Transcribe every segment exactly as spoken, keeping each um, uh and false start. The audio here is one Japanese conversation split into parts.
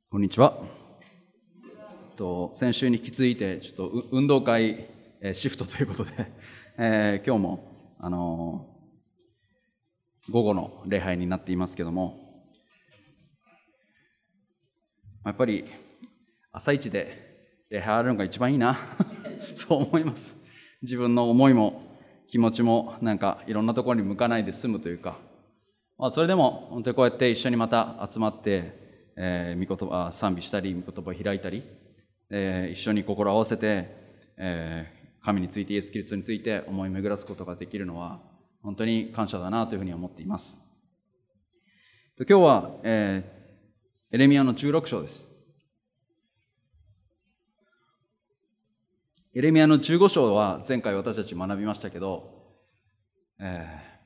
こんにちは。と先週に引き続いて、ちょっと運動会シフトということで、えー、今日も、あのー、午後の礼拝になっていますけども、やっぱり朝一で礼拝あるのが一番いいなそう思います。自分の思いも気持ちもなんかいろんなところに向かないで済むというか、まあ、それでも本当にこうやって一緒にまた集まってえー、御言葉賛美したり御言葉を開いたり、えー、一緒に心を合わせて、えー、神についてイエス・キリストについて思い巡らすことができるのは本当に感謝だなというふうに思っています。今日は、えー、エレミヤのじゅうろく章です。エレミヤのじゅうご章は前回私たち学びましたけど、えー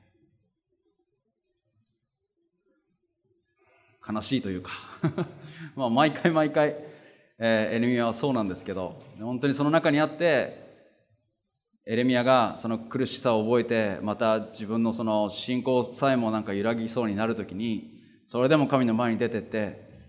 悲しいというかまあ毎回毎回、えー、エレミヤはそうなんですけど、本当にその中にあってエレミヤがその苦しさを覚えて、また自分のその信仰さえもなんか揺らぎそうになるときに、それでも神の前に出てって、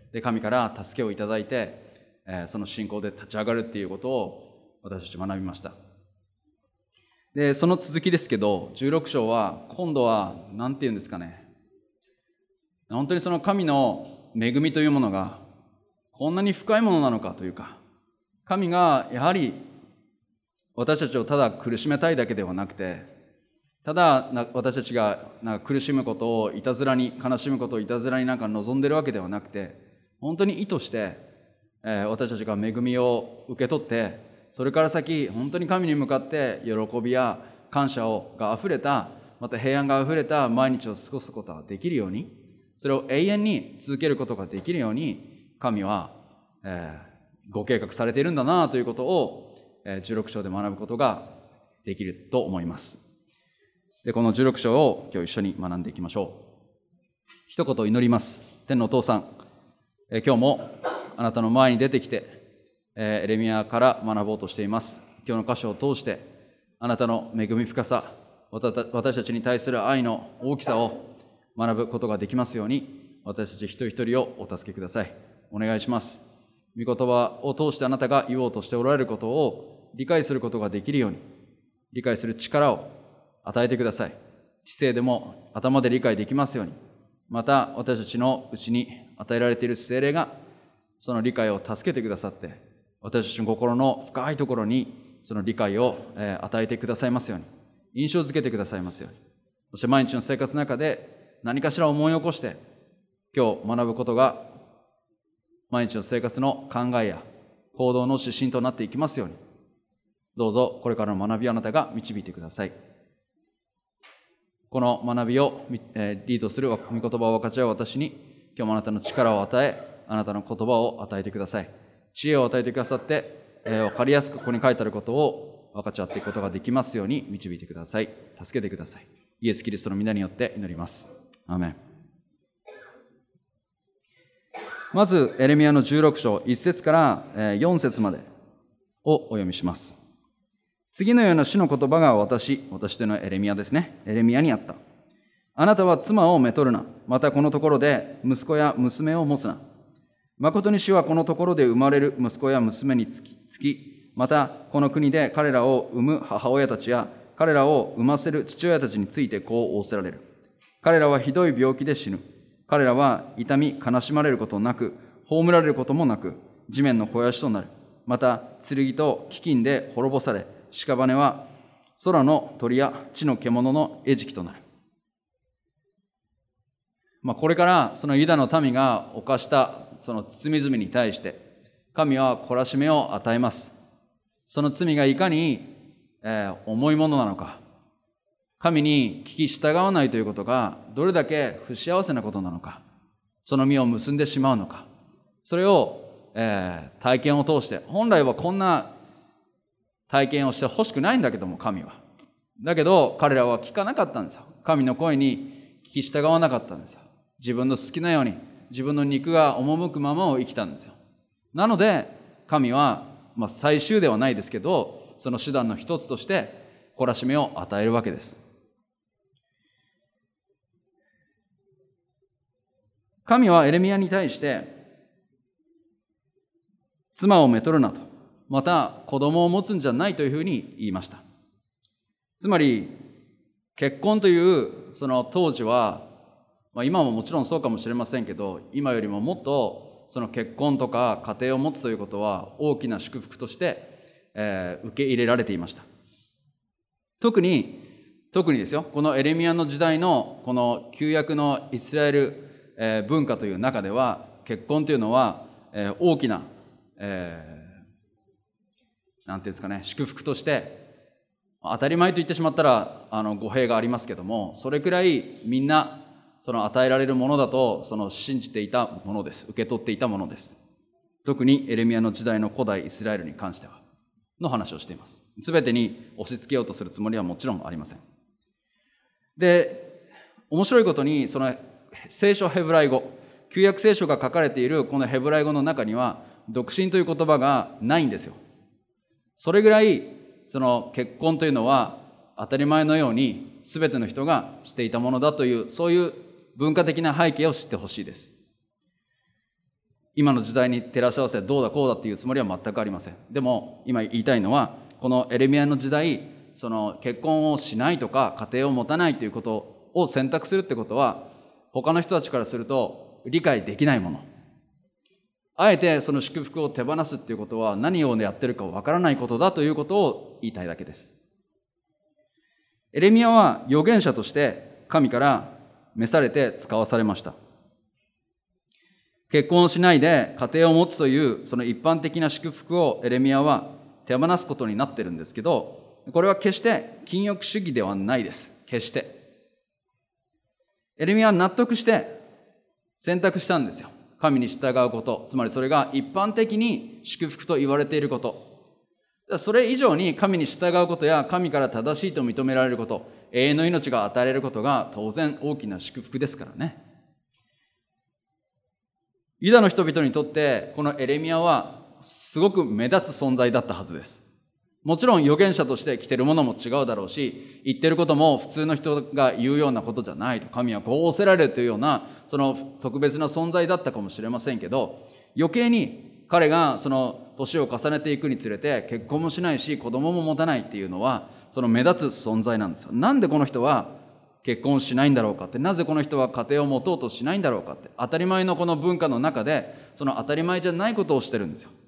で神から助けをいただいて、えー、その信仰で立ち上がるっていうことを私たち学びました。でその続きですけど、じゅうろく章は今度はなんていうんですかね、本当にその神の恵みというものがこんなに深いものなのかというか、神がやはり私たちをただ苦しめたいだけではなくて、ただ私たちがなんか苦しむことをいたずらに、悲しむことをいたずらになんか望んでるわけではなくて、本当に意図して、えー、私たちが恵みを受け取って、それから先本当に神に向かって喜びや感謝をがあふれた、また平安があふれた毎日を過ごすことができるように、それを永遠に続けることができるように神は、えー、ご計画されているんだなということを、えー、じゅうろく章で学ぶことができると思います。でこのじゅうろく章を今日一緒に学んでいきましょう。一言祈ります。天のお父さん、えー、今日もあなたの前に出てきて、えー、エレミヤから学ぼうとしています。今日の箇所を通してあなたの恵み深さ、私たちに対する愛の大きさを学ぶことができますように、私たち一人一人をお助けください。お願いします。御言葉を通してあなたが言おうとしておられることを理解することができるように、理解する力を与えてください。知性でも頭で理解できますように、また私たちのうちに与えられている聖霊がその理解を助けてくださって、私たちの心の深いところにその理解を与えてくださいますように、印象づけてくださいますように、そして毎日の生活の中で何かしら思い起こして今日学ぶことが毎日の生活の考えや行動の指針となっていきますように、どうぞこれからの学びをあなたが導いてください。この学びをリードする御言葉を分かち合う私に今日もあなたの力を与え、あなたの言葉を与えてください。知恵を与えてくださって、えー、分かりやすくここに書いてあることを分かち合っていくことができますように導いてください。助けてください。イエス・キリストの皆によって祈ります。アーメン。まずエレミヤのじゅうろく章いち節からよん節までをお読みします。次のような主の言葉が私、私というのはエレミヤですね。エレミヤにあった。あなたは妻をめとるな。またこのところで息子や娘を持つな。誠に主はこのところで生まれる息子や娘につき、つきまたこの国で彼らを産む母親たちや彼らを産ませる父親たちについてこう仰せられる。彼らはひどい病気で死ぬ。彼らは痛み悲しまれることなく、葬られることもなく、地面の肥やしとなる。また剣と飢饉で滅ぼされ、屍は空の鳥や地の獣の餌食となる。まあ、これからそのユダの民が犯したその罪々に対して神は懲らしめを与えます。その罪がいかに、えー、重いものなのか、神に聞き従わないということがどれだけ不幸せなことなのか、その実を結んでしまうのか、それを、えー、体験を通して、本来はこんな体験をしてほしくないんだけども、神はだけど彼らは聞かなかったんですよ。神の声に聞き従わなかったんですよ。自分の好きなように自分の肉が赴くままを生きたんですよ。なので神は、まあ、最終ではないですけど、その手段の一つとして懲らしめを与えるわけです。神はエレミヤに対して妻をめとるなと、また子供を持つんじゃないというふうに言いました。つまり、結婚というその当時は、まあ、今ももちろんそうかもしれませんけど、今よりももっとその結婚とか家庭を持つということは大きな祝福として、えー、受け入れられていました。特に、特にですよ、このエレミヤの時代のこの旧約のイスラエル、えー、文化という中では、結婚というのは、えー、大きな、えー、なんていうんですかね、祝福として、当たり前と言ってしまったらあの語弊がありますけども、それくらいみんなその与えられるものだとその信じていたものです。受け取っていたものです。特にエレミヤの時代の古代イスラエルに関してはの話をしています。すべてに押し付けようとするつもりはもちろんありません。で、面白いことにその聖書ヘブライ語、旧約聖書が書かれているこのヘブライ語の中には独身という言葉がないんですよ。それぐらいその結婚というのは当たり前のように全ての人がしていたものだという、そういう文化的な背景を知ってほしいです。今の時代に照らし合わせてどうだこうだっていうつもりは全くありません。でも今言いたいのは、このエレミヤの時代、その結婚をしないとか家庭を持たないということを選択するってことは、他の人たちからすると理解できないもの。あえてその祝福を手放すっていうことは何をやってるかわからないことだということを言いたいだけです。エレミヤは預言者として神から召されて使わされました。結婚をしないで家庭を持つというその一般的な祝福をエレミヤは手放すことになってるんですけど、これは決して禁欲主義ではないです。決して。エレミヤは納得して選択したんですよ。神に従うこと、つまりそれが一般的に祝福と言われていること。それ以上に神に従うことや神から正しいと認められること、永遠の命が与えられることが当然大きな祝福ですからね。ユダの人々にとってこのエレミヤはすごく目立つ存在だったはずです。もちろん預言者として着てるものも違うだろうし、言ってることも普通の人が言うようなことじゃないと、神はこう仰せられるというようなその特別な存在だったかもしれませんけど、余計に彼がその年を重ねていくにつれて結婚もしないし子供も持たないっていうのはその目立つ存在なんですよ。なんでこの人は結婚しないんだろうかって、なぜこの人は家庭を持とうとしないんだろうかって、当たり前のこの文化の中でその当たり前じゃないことをしてるんですよ。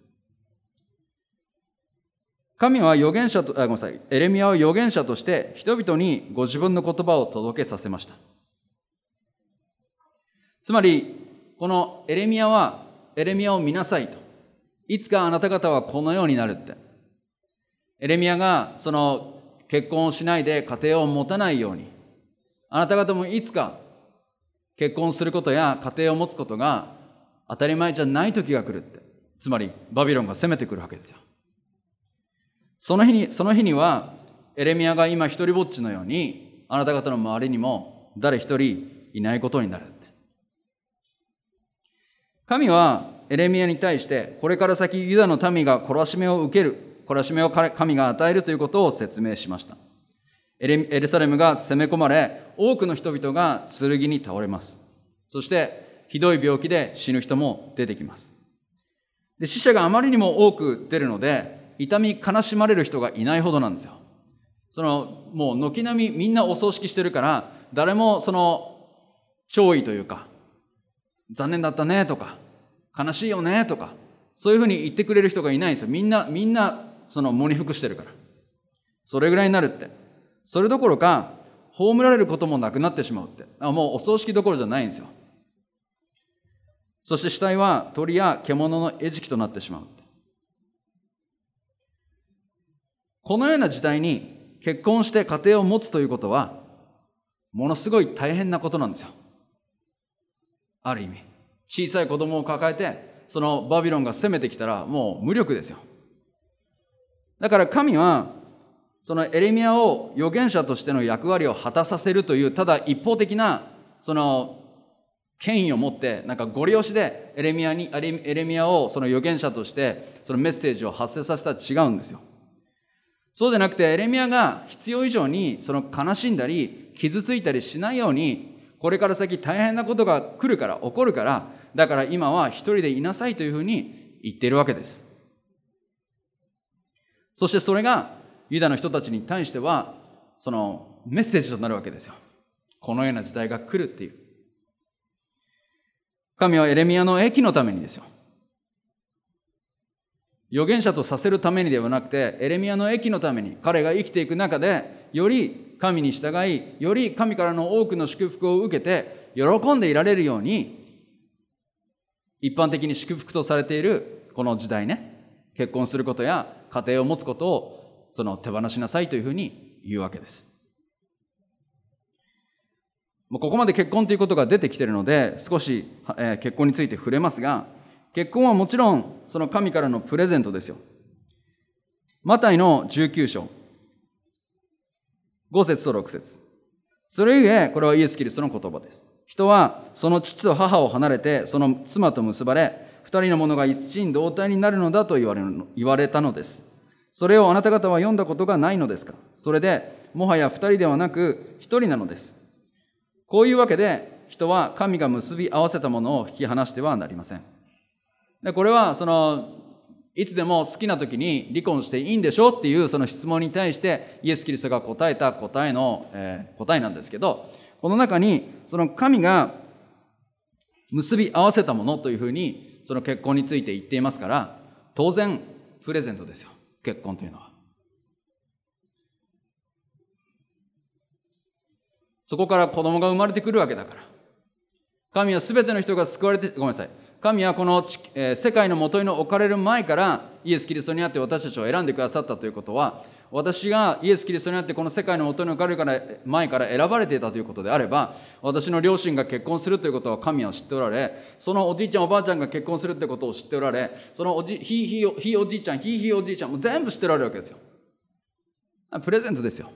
神は預言者と、あ、ごめんなさい、エレミヤは預言者として人々にご自分の言葉を届けさせました。つまり、このエレミヤは、エレミヤを見なさいと。いつかあなた方はこのようになるって。エレミヤがその結婚をしないで家庭を持たないように、あなた方もいつか結婚することや家庭を持つことが当たり前じゃない時が来るって。つまり、バビロンが攻めてくるわけですよ。その日に、その日には、エレミヤが今一人ぼっちのように、あなた方の周りにも誰一人いないことになる。神はエレミヤに対して、これから先ユダの民が懲らしめを受ける、懲らしめを神が与えるということを説明しました。エレ、エルサレムが攻め込まれ、多くの人々が剣に倒れます。そして、ひどい病気で死ぬ人も出てきます。で、死者があまりにも多く出るので、痛み悲しまれる人がいないほどなんですよ。そのもう軒並みみんなお葬式してるから、誰もその弔意というか、残念だったねとか、悲しいよねとか、そういうふうに言ってくれる人がいないんですよ。みんなみんなその喪に服してるから。それぐらいになるって。それどころか葬られることもなくなってしまうって。あ、もうお葬式どころじゃないんですよ。そして死体は鳥や獣の餌食となってしまう。このような時代に結婚して家庭を持つということは、ものすごい大変なことなんですよ。ある意味。小さい子供を抱えて、そのバビロンが攻めてきたらもう無力ですよ。だから神は、そのエレミヤを預言者としての役割を果たさせるという、ただ一方的な、その、権威を持って、なんかご利用しでエレミヤに、エレミヤをその預言者として、そのメッセージを発生させたら違うんですよ。そうじゃなくて、エレミヤが必要以上にその悲しんだり傷ついたりしないように、これから先大変なことが来るから、起こるから、だから今は一人でいなさいというふうに言っているわけです。 そしてそれがユダの人たちに対してはそのメッセージとなるわけですよ。このような時代が来るっていう。神はエレミヤの益のためにですよ。預言者とさせるためにではなくて、エレミヤの益のために、彼が生きていく中で、より神に従い、より神からの多くの祝福を受けて、喜んでいられるように、一般的に祝福とされているこの時代ね、結婚することや家庭を持つことをその手放しなさいというふうに言うわけです。もうここまで結婚ということが出てきているので、少し、えー、結婚について触れますが、結婚はもちろんその神からのプレゼントですよ。マタイのじゅうきゅう章、ご節とろく節。それゆえ、これはイエス・キリストの言葉です。人はその父と母を離れて、その妻と結ばれ、二人の者が一心同体になるのだと言われるの、言われたのです。それをあなた方は読んだことがないのですか。それで、もはや二人ではなく一人なのです。こういうわけで、人は神が結び合わせたものを引き離してはなりません。でこれは、その、いつでも好きな時に離婚していいんでしょっていうその質問に対してイエス・キリストが答えた答えの、えー、答えなんですけど、この中にその神が結び合わせたものというふうにその結婚について言っていますから、当然プレゼントですよ、結婚というのは。そこから子供が生まれてくるわけだから。神はすべての人が救われて、ごめんなさい。神はこの、えー、世界の元に置かれる前からイエス・キリストにあって私たちを選んでくださったということは、私がイエス・キリストにあってこの世界の元に置かれるから前から選ばれていたということであれば、私の両親が結婚するということは神は知っておられ、そのおじいちゃんおばあちゃんが結婚するということを知っておられ、そのおじひいひいひいおじいちゃんひいひいおじいちゃんも全部知っておられるわけですよ。プレゼントですよ。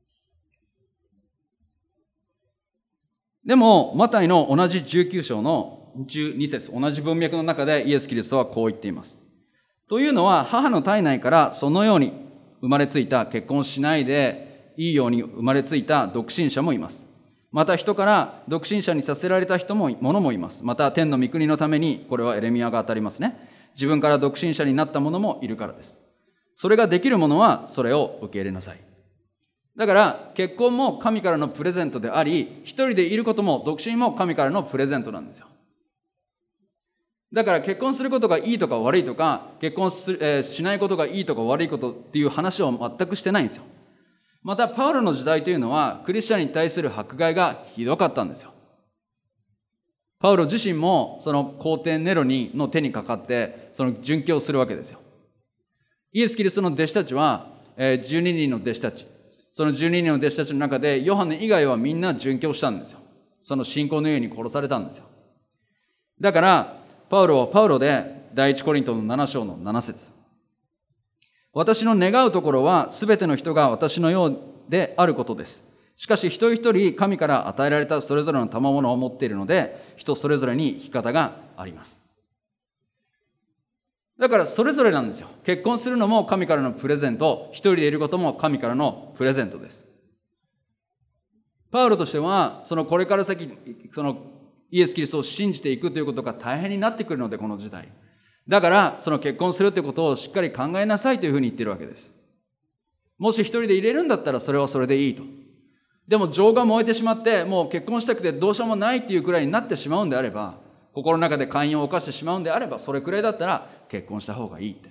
でもマタイの同じじゅうきゅう章のじゅうに節、同じ文脈の中でイエス・キリストはこう言っています。というのは、母の体内からそのように生まれついた、結婚しないでいいように生まれついた独身者もいます。また人から独身者にさせられた人も、者もいます。また天の御国のために、これはエレミヤが当たりますね。自分から独身者になった者もいるからです。それができる者はそれを受け入れなさい。だから結婚も神からのプレゼントであり、一人でいることも独身も神からのプレゼントなんですよ。だから結婚することがいいとか悪いとか、結婚す、えー、しないことがいいとか悪いことっていう話を全くしてないんですよ。またパウロの時代というのはクリスチャンに対する迫害がひどかったんですよ。パウロ自身もその皇帝ネロにの手にかかってその殉教するわけですよ。イエス・キリストの弟子たちは、えー、じゅうににんの弟子たち、そのじゅうににんの弟子たちの中でヨハネ以外はみんな殉教したんですよ。その信仰のゆえに殺されたんですよ。だからパウロはパウロで第一コリントのなな章のなな節。私の願うところはすべての人が私のようであることです。しかし一人一人神から与えられたそれぞれの賜物を持っているので、人それぞれに生き方があります。だからそれぞれなんですよ。結婚するのも神からのプレゼント、一人でいることも神からのプレゼントです。パウロとしては、そのこれから先、そのイエス・キリストを信じていくということが大変になってくるので、この時代。だから、その結婚するということをしっかり考えなさいというふうに言ってるわけです。もし一人で入れるんだったらそれはそれでいいと。でも情が燃えてしまって、もう結婚したくてどうしようもないっていうくらいになってしまうんであれば、心の中で姦淫を犯してしまうんであれば、それくらいだったら結婚した方がいいって。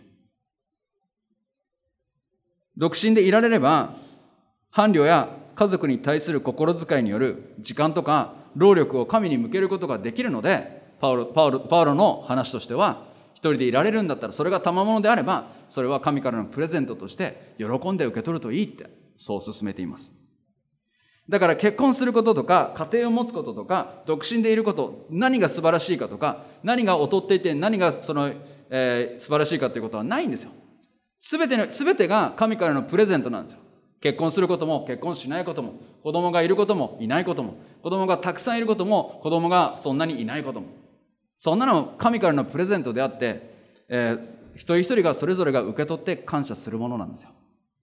独身でいられれば、伴侶や家族に対する心遣いによる時間とか労力を神に向けることができるので、パウロ、パウロ、パウロの話としては、一人でいられるんだったら、それが賜物であれば、それは神からのプレゼントとして喜んで受け取るといいって、そう進めています。だから結婚することとか、家庭を持つこととか、独身でいること、何が素晴らしいかとか、何が劣っていて、何がその、えー、素晴らしいかということはないんですよ。すべての、すべてが神からのプレゼントなんですよ。結婚することも、結婚しないことも、子供がいることも、いないことも、子供がたくさんいることも、子供がそんなにいないことも。そんなの神からのプレゼントであって、えー、一人一人がそれぞれが受け取って感謝するものなんですよ。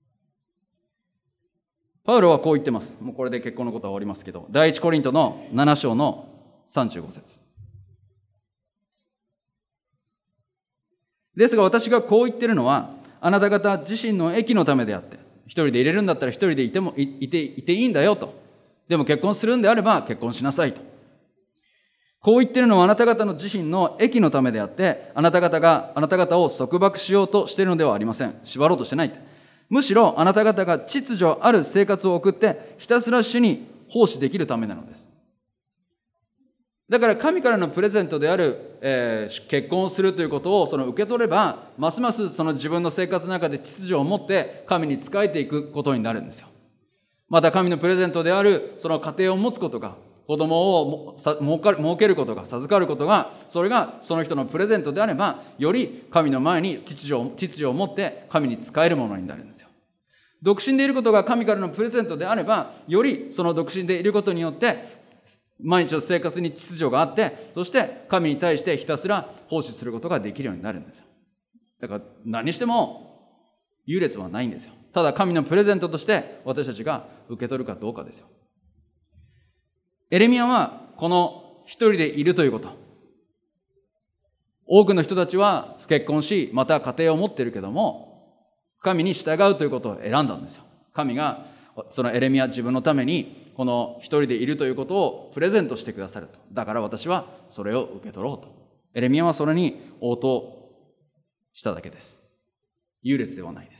パウロはこう言ってます。もうこれで結婚のことは終わりますけど、第一コリントのなな章のさんじゅうご節。ですが私がこう言ってるのは、 あなた方自身の益のためであって、一人でいれるんだったら一人でいてもいいていていいんだよと。でも結婚するんであれば結婚しなさいと。こう言っているのはあなた方の自身の益のためであって、あなた方があなた方を束縛しようとしているのではありません。縛ろうとしてない。むしろあなた方が秩序ある生活を送ってひたすら主に奉仕できるためなのです。だから神からのプレゼントである、えー、結婚をするということをその受け取れば、ますますその自分の生活の中で秩序を持って神に仕えていくことになるんですよ。また神のプレゼントであるその家庭を持つことが、子供を設けることが、授かることが、それがその人のプレゼントであれば、より神の前に秩序を、秩序を持って神に仕えるものになるんですよ。独身でいることが神からのプレゼントであれば、よりその独身でいることによって毎日の生活に秩序があって、そして神に対してひたすら奉仕することができるようになるんですよ。だから何しても優劣はないんですよ。ただ神のプレゼントとして私たちが受け取るかどうかですよ。エレミヤはこの一人でいるということ。多くの人たちは結婚し、また家庭を持っているけども、神に従うということを選んだんですよ。神がそのエレミヤ自分のためにこの一人でいるということをプレゼントしてくださると。だから私はそれを受け取ろうと。エレミヤはそれに応答しただけです。優劣ではないです。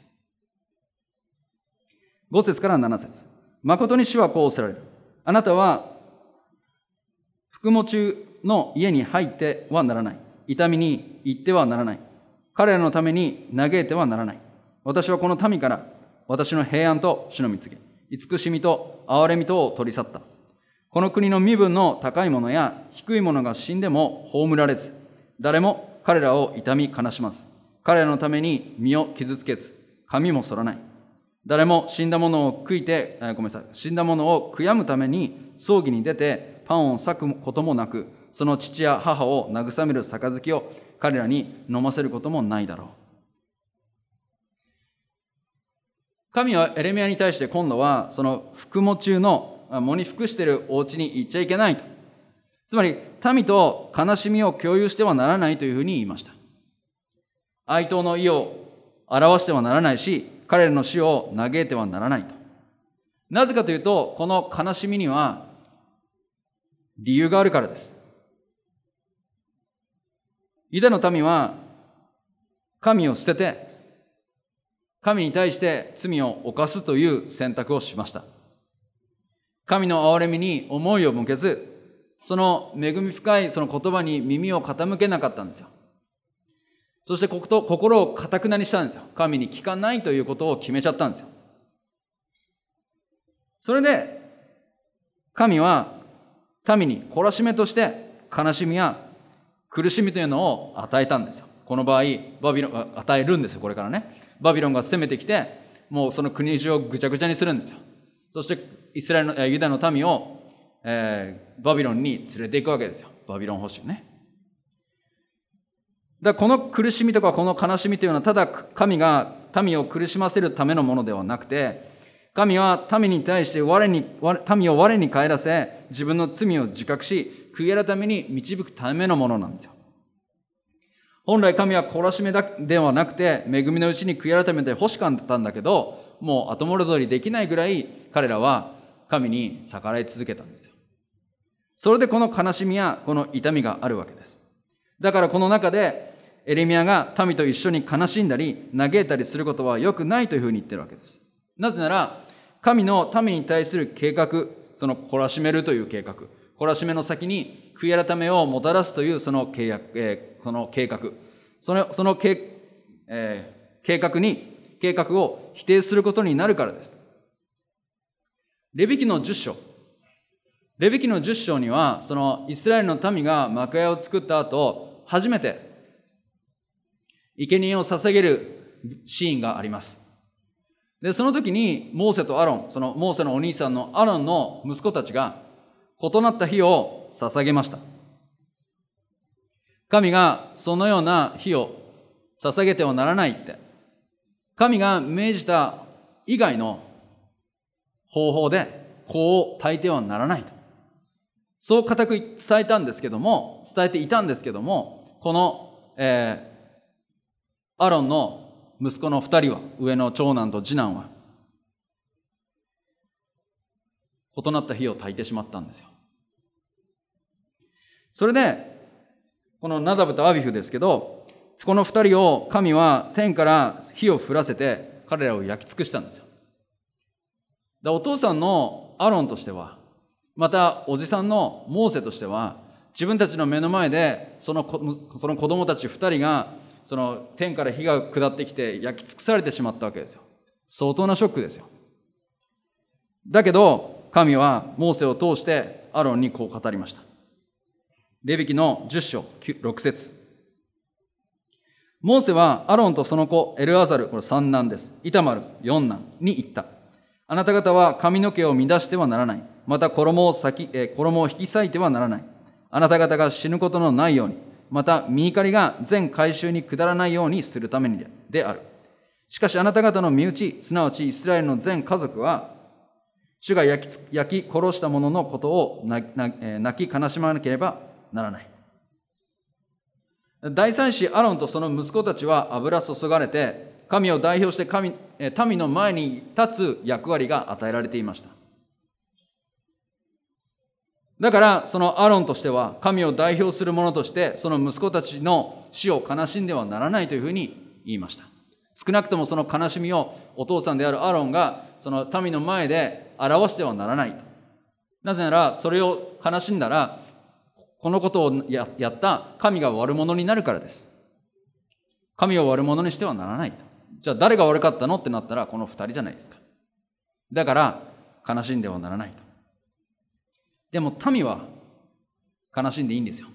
ご節からなな節。誠に主はこうおっしゃられる。あなたは服喪中の家に入ってはならない。痛みに行ってはならない。彼らのために嘆いてはならない。私はこの民から私の平安と主の御告げ、慈しみと憐れみとを取り去った。この国の身分の高い者や低い者が死んでも葬られず、誰も彼らを痛み悲しまず、彼らのために身を傷つけず、髪も剃らない。誰も死んだ者を悔いて、ごめんなさい、死んだ者を悔やむために葬儀に出てパンを裂くこともなく、その父や母を慰める杯を彼らに飲ませることもないだろう。神はエレミヤに対して今度はその服喪中の喪に服しているお家に行っちゃいけないと。つまり民と悲しみを共有してはならないというふうに言いました。哀悼の意を表してはならないし、彼らの死を嘆いてはならないと。なぜかというと、この悲しみには理由があるからです。ユダの民は神を捨てて神に対して罪を犯すという選択をしました。神の憐れみに思いを向けず、その恵み深いその言葉に耳を傾けなかったんですよ。そして心を堅くなにしたんですよ。神に聞かないということを決めちゃったんですよ。それで神は民に懲らしめとして悲しみや苦しみというのを与えたんですよ。この場合バビロン与えるんですよ。これからね、バビロンが攻めてきて、もうその国中をぐちゃぐちゃにするんですよ。そしてイスラエルのユダの民を、えー、バビロンに連れていくわけですよ。バビロン捕囚ね。だからこの苦しみとかこの悲しみというのはただ神が民を苦しませるためのものではなくて、神は民に対して我に民を我に帰らせ、自分の罪を自覚し悔い改めに導くためのものなんですよ。本来神は懲らしめではなくて恵みのうちに悔い改めて欲しかったんだけど、もう後戻りできないぐらい彼らは神に逆らい続けたんですよ。それでこの悲しみやこの痛みがあるわけです。だからこの中でエレミヤが民と一緒に悲しんだり嘆いたりすることは良くないというふうに言ってるわけです。なぜなら神の民に対する計画、その懲らしめるという計画、懲らしめの先に悔い改めをもたらすというその計画、えー、その計画、その、その計、えー、計画に、計画を否定することになるからです。レビ記のじゅっ章。レビ記のじゅっ章には、そのイスラエルの民が幕屋を作った後、初めて生贄を捧げるシーンがあります。で、その時にモーセとアロン、そのモーセのお兄さんのアロンの息子たちが異なった火を捧げました。神がそのような火を捧げてはならないって、神が命じた以外の方法で子を焚いてはならないと。そう固く伝えたんですけども、伝えていたんですけども、この、えー、アロンの息子の二人は、上の長男と次男は、異なった火を焚いてしまったんですよ。それで、このナダブとアビフですけど、この二人を神は天から火を降らせて彼らを焼き尽くしたんですよ。だお父さんのアロンとしては、またおじさんのモーセとしては、自分たちの目の前でその子、その子供たち二人がその天から火が下ってきて焼き尽くされてしまったわけですよ。相当なショックですよ。だけど神はモーセを通してアロンにこう語りました。レビ記のじゅっ章ろく節。モーセはアロンとその子エルアザル、これ三男です。イタマル四男に言った。あなた方は髪の毛を乱してはならない。また衣を先、え衣を引き裂いてはならない。あなた方が死ぬことのないように、また身怒りが全改宗に下らないようにするためにである。しかしあなた方の身内、すなわちイスラエルの全家族は、主が焼き、焼き殺した者のことを泣き悲しまなければならない。大祭司アロンとその息子たちは油注がれて、神を代表して神、民の前に立つ役割が与えられていました。だからそのアロンとしては神を代表する者としてその息子たちの死を悲しんではならないというふうに言いました。少なくともその悲しみをお父さんであるアロンがその民の前で表してはならない。なぜならそれを悲しんだらこのことを や, やった神が悪者になるからです。神を悪者にしてはならないと。じゃあ誰が悪かったのってなったらこの二人じゃないですか。だから悲しんではならないと。でも民は悲しんでいいんですよ。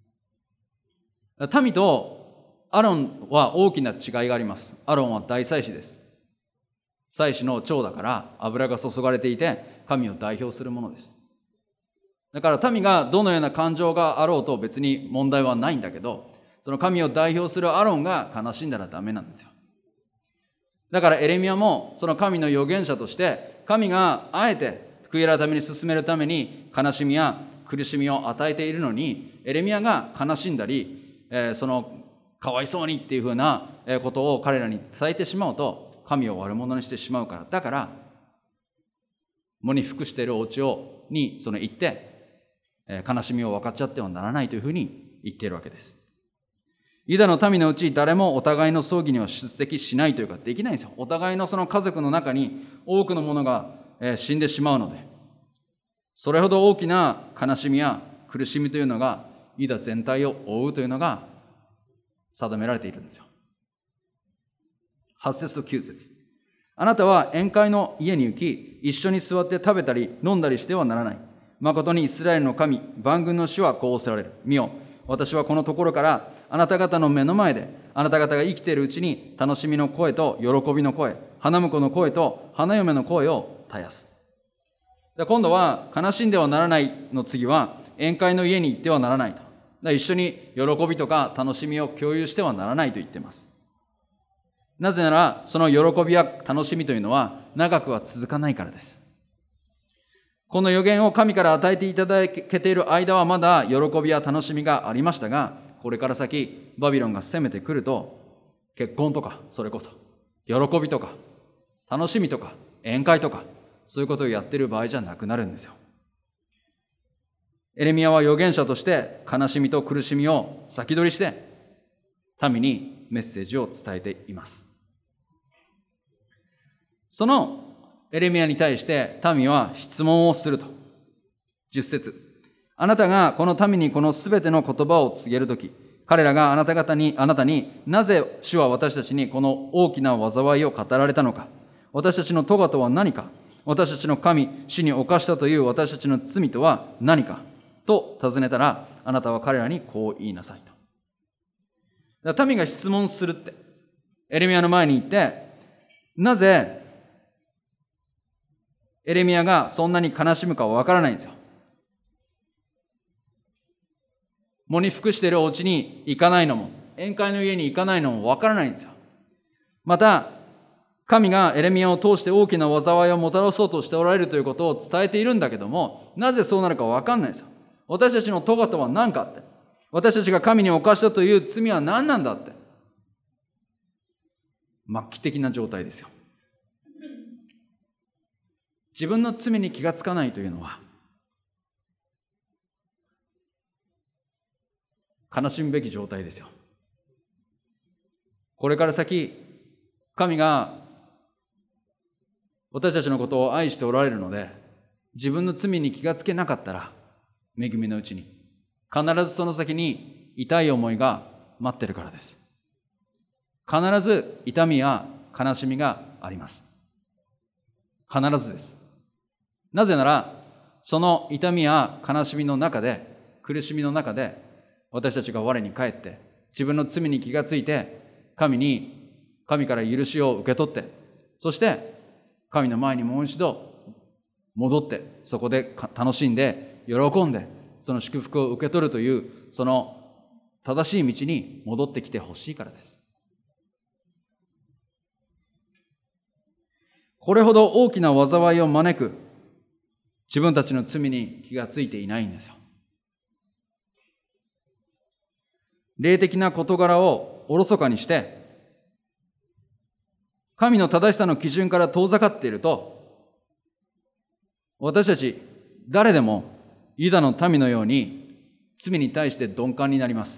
民とアロンは大きな違いがあります。アロンは大祭司です。祭司の長だから油が注がれていて神を代表するものです。だから民がどのような感情があろうと別に問題はないんだけど、その神を代表するアロンが悲しんだらダメなんですよ。だからエレミヤもその神の預言者として神があえて悔い改めに進めるために悲しみや苦しみを与えているのに、エレミヤが悲しんだり、えー、そのかわいそうにっていうふうなことを彼らに伝えてしまうと神を悪者にしてしまうから。だから喪に服しているお家をにその行って悲しみを分かっちゃってはならないというふうに言っているわけです。ユダの民のうち誰もお互いの葬儀には出席しないというかできないんですよ。お互いのその家族の中に多くの者が死んでしまうので、それほど大きな悲しみや苦しみというのがユダ全体を覆うというのが定められているんですよ。はち節ときゅう節。あなたは宴会の家に行き、一緒に座って食べたり飲んだりしてはならない。誠にイスラエルの神、万軍の主はこうおっしゃられる。見よ、私はこのところからあなた方の目の前で、あなた方が生きているうちに楽しみの声と喜びの声、花婿の声と花嫁の声を絶やす。今度は悲しんではならないの次は宴会の家に行ってはならないと。一緒に喜びとか楽しみを共有してはならないと言っています。なぜならその喜びや楽しみというのは長くは続かないからです。この予言を神から与えていただけている間はまだ喜びや楽しみがありましたが、これから先バビロンが攻めてくると、結婚とかそれこそ喜びとか楽しみとか宴会とかそういうことをやっている場合じゃなくなるんですよ。エレミヤは預言者として悲しみと苦しみを先取りして民にメッセージを伝えています。そのエレミヤに対して民は質問をすると。じゅっ節。あなたがこの民にこのすべての言葉を告げるとき、彼らがあなた方に、あなたに、なぜ主は私たちにこの大きな災いを語られたのか。私たちの咎とは何か。私たちの神、主に犯したという私たちの罪とは何か。と尋ねたら、あなたは彼らにこう言いなさいと。だから民が質問するって。エレミヤの前に行って、なぜエレミヤがそんなに悲しむかはわからないんですよ。喪に服しているお家に行かないのも、宴会の家に行かないのもわからないんですよ。また、神がエレミヤを通して大きな災いをもたらそうとしておられるということを伝えているんだけども、なぜそうなるかわかんないんですよ。私たちの咎とは何かって。私たちが神に犯したという罪は何なんだって。 末期的な状態ですよ。自分の罪に気がつかないというのは、悲しむべき状態ですよ。これから先、神が私たちのことを愛しておられるので、自分の罪に気がつけなかったら、恵みのうちに、必ずその先に痛い思いが待ってるからです。必ず痛みや悲しみがあります。必ずです。なぜなら、その痛みや悲しみの中で、苦しみの中で、私たちが我に返って、自分の罪に気がついて、神に、神から許しを受け取って、そして、神の前にもう一度戻って、そこで楽しんで、喜んで、その祝福を受け取るという、その正しい道に戻ってきてほしいからです。これほど大きな災いを招く、自分たちの罪に気がついていないんですよ。霊的な事柄をおろそかにして、神の正しさの基準から遠ざかっていると、私たち誰でもユダの民のように罪に対して鈍感になります。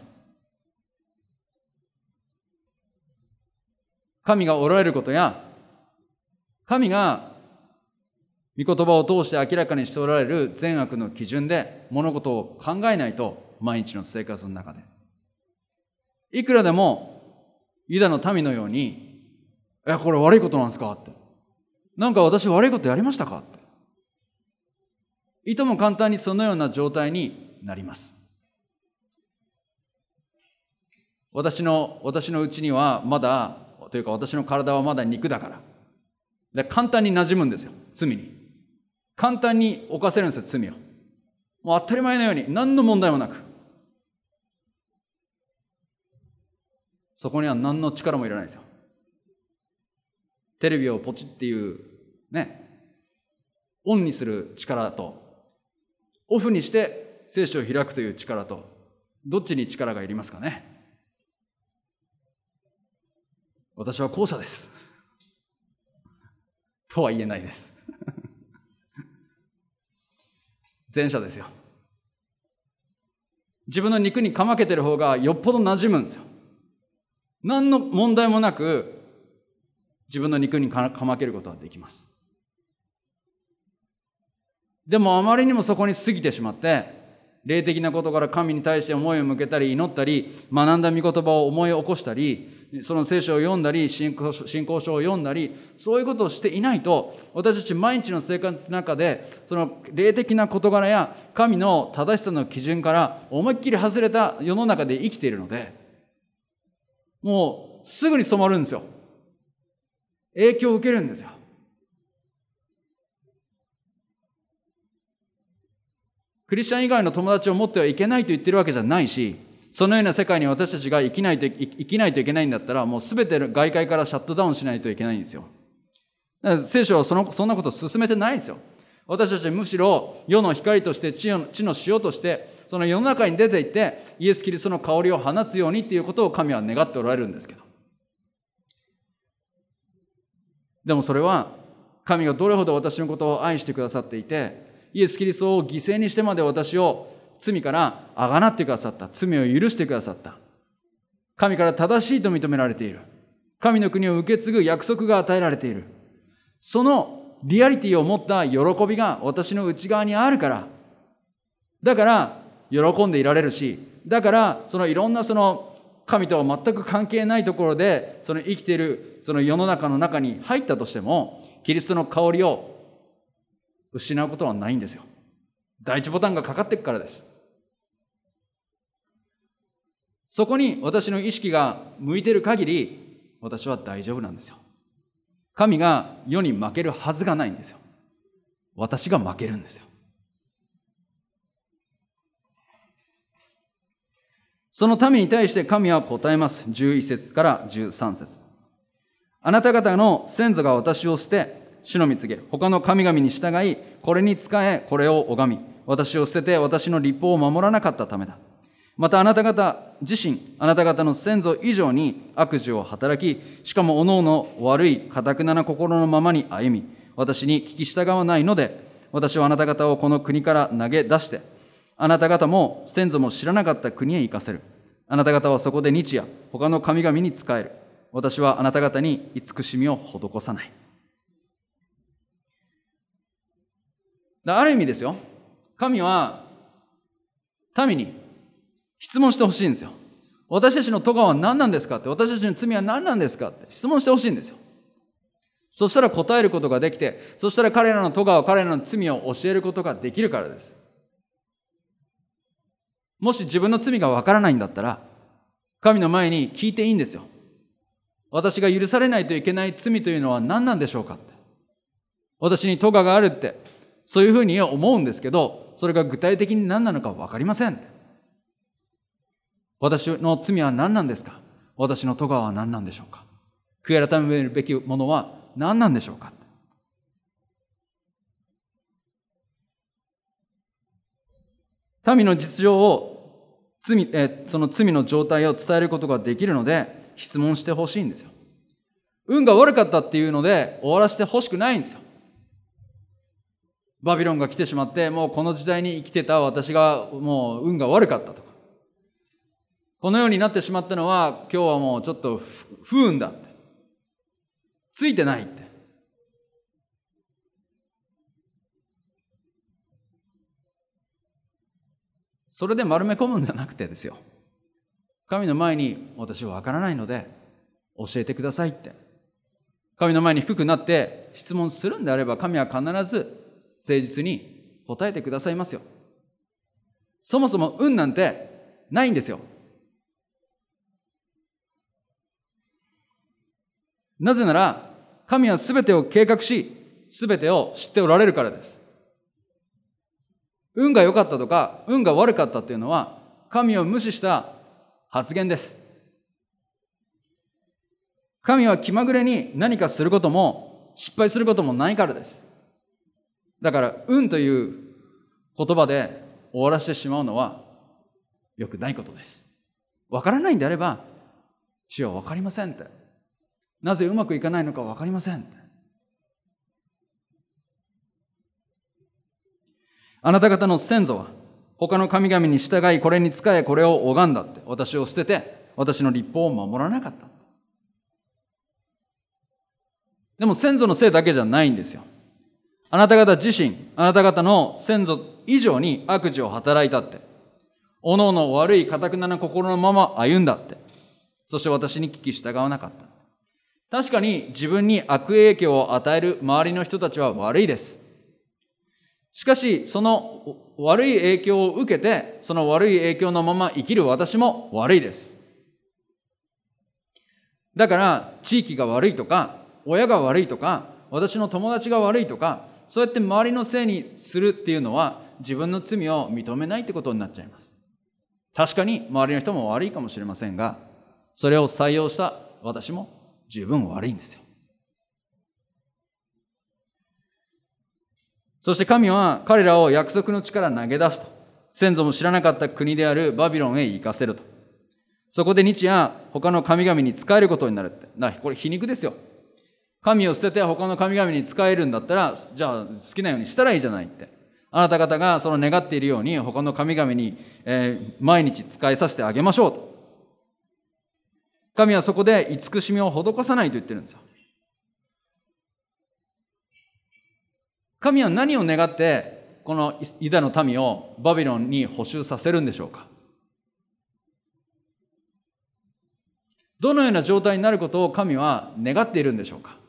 神がおられることや、神が御言葉を通して明らかにしておられる善悪の基準で物事を考えないと、毎日の生活の中で。いくらでもユダの民のように、いや、これ悪いことなんですかって。なんか私悪いことやりましたかって。いとも簡単にそのような状態になります。私の、私のうちにはまだ、というか私の体はまだ肉だから。で、簡単に馴染むんですよ、罪に。簡単に犯せるんですよ、罪を。もう当たり前のように、何の問題もなく。そこには何の力もいらないですよ。テレビをポチっていう、ね、オンにする力と、オフにして聖書を開くという力と、どっちに力がいりますかね。私は後者です。とは言えないです。前者ですよ。自分の肉にかまけてる方がよっぽど馴染むんですよ。何の問題もなく自分の肉にかまけることができます。でもあまりにもそこに過ぎてしまって、霊的なことから神に対して思いを向けたり祈ったり、学んだ御言葉を思い起こしたり、その聖書を読んだり、信仰信仰書を読んだり、そういうことをしていないと、私たち毎日の生活の中で、その霊的な事柄や神の正しさの基準から思いっきり外れた世の中で生きているので、もうすぐに染まるんですよ。影響を受けるんですよ。クリスチャン以外の友達を持ってはいけないと言ってるわけじゃないし、そのような世界に私たちが生きないと、生きないといけないんだったら、もうすべて外界からシャットダウンしないといけないんですよ。だから聖書はその、そんなことを進めてないんですよ。私たちはむしろ世の光として地の、地の塩として、その世の中に出ていって、イエス・キリストの香りを放つようにっていうことを神は願っておられるんですけど。でもそれは、神がどれほど私のことを愛してくださっていて、イエス・キリストを犠牲にしてまで私を罪からあがなってくださった。罪を許してくださった。神から正しいと認められている。神の国を受け継ぐ約束が与えられている。そのリアリティを持った喜びが私の内側にあるから、だから喜んでいられるし、だからそのいろんなその神とは全く関係ないところで、その生きているその世の中の中に入ったとしても、キリストの香りを失うことはないんですよ。第一ボタンがかかっていくからです。そこに私の意識が向いている限り、私は大丈夫なんですよ。神が世に負けるはずがないんですよ。私が負けるんですよ。その民に対して神は答えます。じゅういち節からじゅうさん節。あなた方の先祖が私を捨て、主の蜜げ、他の神々に従い、これに仕え、これを拝み、私を捨てて私の律法を守らなかったためだ。 またあなた方自身、あなた方の先祖以上に悪事を働き、しかもおのおの悪い堅なな心のままに歩み、私に聞き従わないので、私はあなた方をこの国から投げ出して、あなた方も先祖も知らなかった国へ行かせる。あなた方はそこで日夜、他の神々に仕える。私はあなた方に慈しみを施さない。ある意味ですよ。神は民に質問してほしいんですよ。私たちの咎は何なんですかって、私たちの罪は何なんですかって質問してほしいんですよ。そしたら答えることができて、そしたら彼らの咎を、彼らの罪を教えることができるからです。もし自分の罪がわからないんだったら、神の前に聞いていいんですよ。私が許されないといけない罪というのは何なんでしょうかって。私に咎があるって、そういうふうに思うんですけど、それが具体的に何なのかわかりませんって。私の罪は何なんですか？私の咎は何なんでしょうか？悔い改めるべきものは何なんでしょうか？民の実情を罪、えその罪の状態を伝えることができるので質問してほしいんですよ。運が悪かったっていうので終わらせてほしくないんですよ。バビロンが来てしまって、もうこの時代に生きてた私がもう運が悪かったとか、このようになってしまったのは今日はもうちょっと不運だって、ついてないって、それで丸め込むんじゃなくてですよ、神の前に私は分からないので教えてくださいって、神の前に低くなって質問するんであれば、神は必ず誠実に答えてくださいますよ。そもそも運なんてないんですよ。なぜなら神はすべてを計画し、すべてを知っておられるからです。運が良かったとか運が悪かったというのは神を無視した発言です。神は気まぐれに何かすることも失敗することもないからです。だから運という言葉で終わらせてしまうのは良くないことです。わからないんであれば、主はわかりませんって、なぜうまくいかないのかわかりませんって、あなた方の先祖は他の神々に従い、これに仕え、これを拝んだって、私を捨てて私の律法を守らなかった。でも先祖のせいだけじゃないんですよ。あなた方自身、あなた方の先祖以上に悪事を働いたって、おのおの悪い堅くなな心のまま歩んだって、そして私に聞き従わなかった。確かに自分に悪影響を与える周りの人たちは悪いです。しかしその悪い影響を受けて、その悪い影響のまま生きる私も悪いです。だから地域が悪いとか、親が悪いとか、私の友達が悪いとか、そうやって周りのせいにするっていうのは自分の罪を認めないってことになっちゃいます。確かに周りの人も悪いかもしれませんが、それを採用した私も十分悪いんですよ。そして神は彼らを約束の地から投げ出すと、先祖も知らなかった国であるバビロンへ行かせると。そこで日夜他の神々に仕えることになるって。な、これ皮肉ですよ。神を捨てて他の神々に仕えるんだったら、じゃあ好きなようにしたらいいじゃないって。あなた方がその願っているように他の神々に、えー、毎日仕えさせてあげましょうと。神はそこで慈しみを施さないと言ってるんですよ。神は何を願ってこのユダの民をバビロンに捕囚させるんでしょうか。どのような状態になることを神は願っているんでしょうか。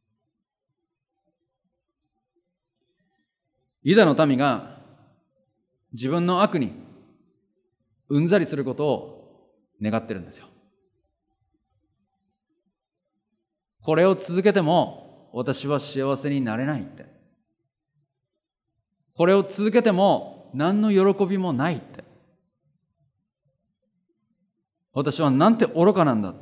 ユダの民が自分の悪にうんざりすることを願ってるんですよ。これを続けても私は幸せになれないって。これを続けても何の喜びもないって。私はなんて愚かなんだって。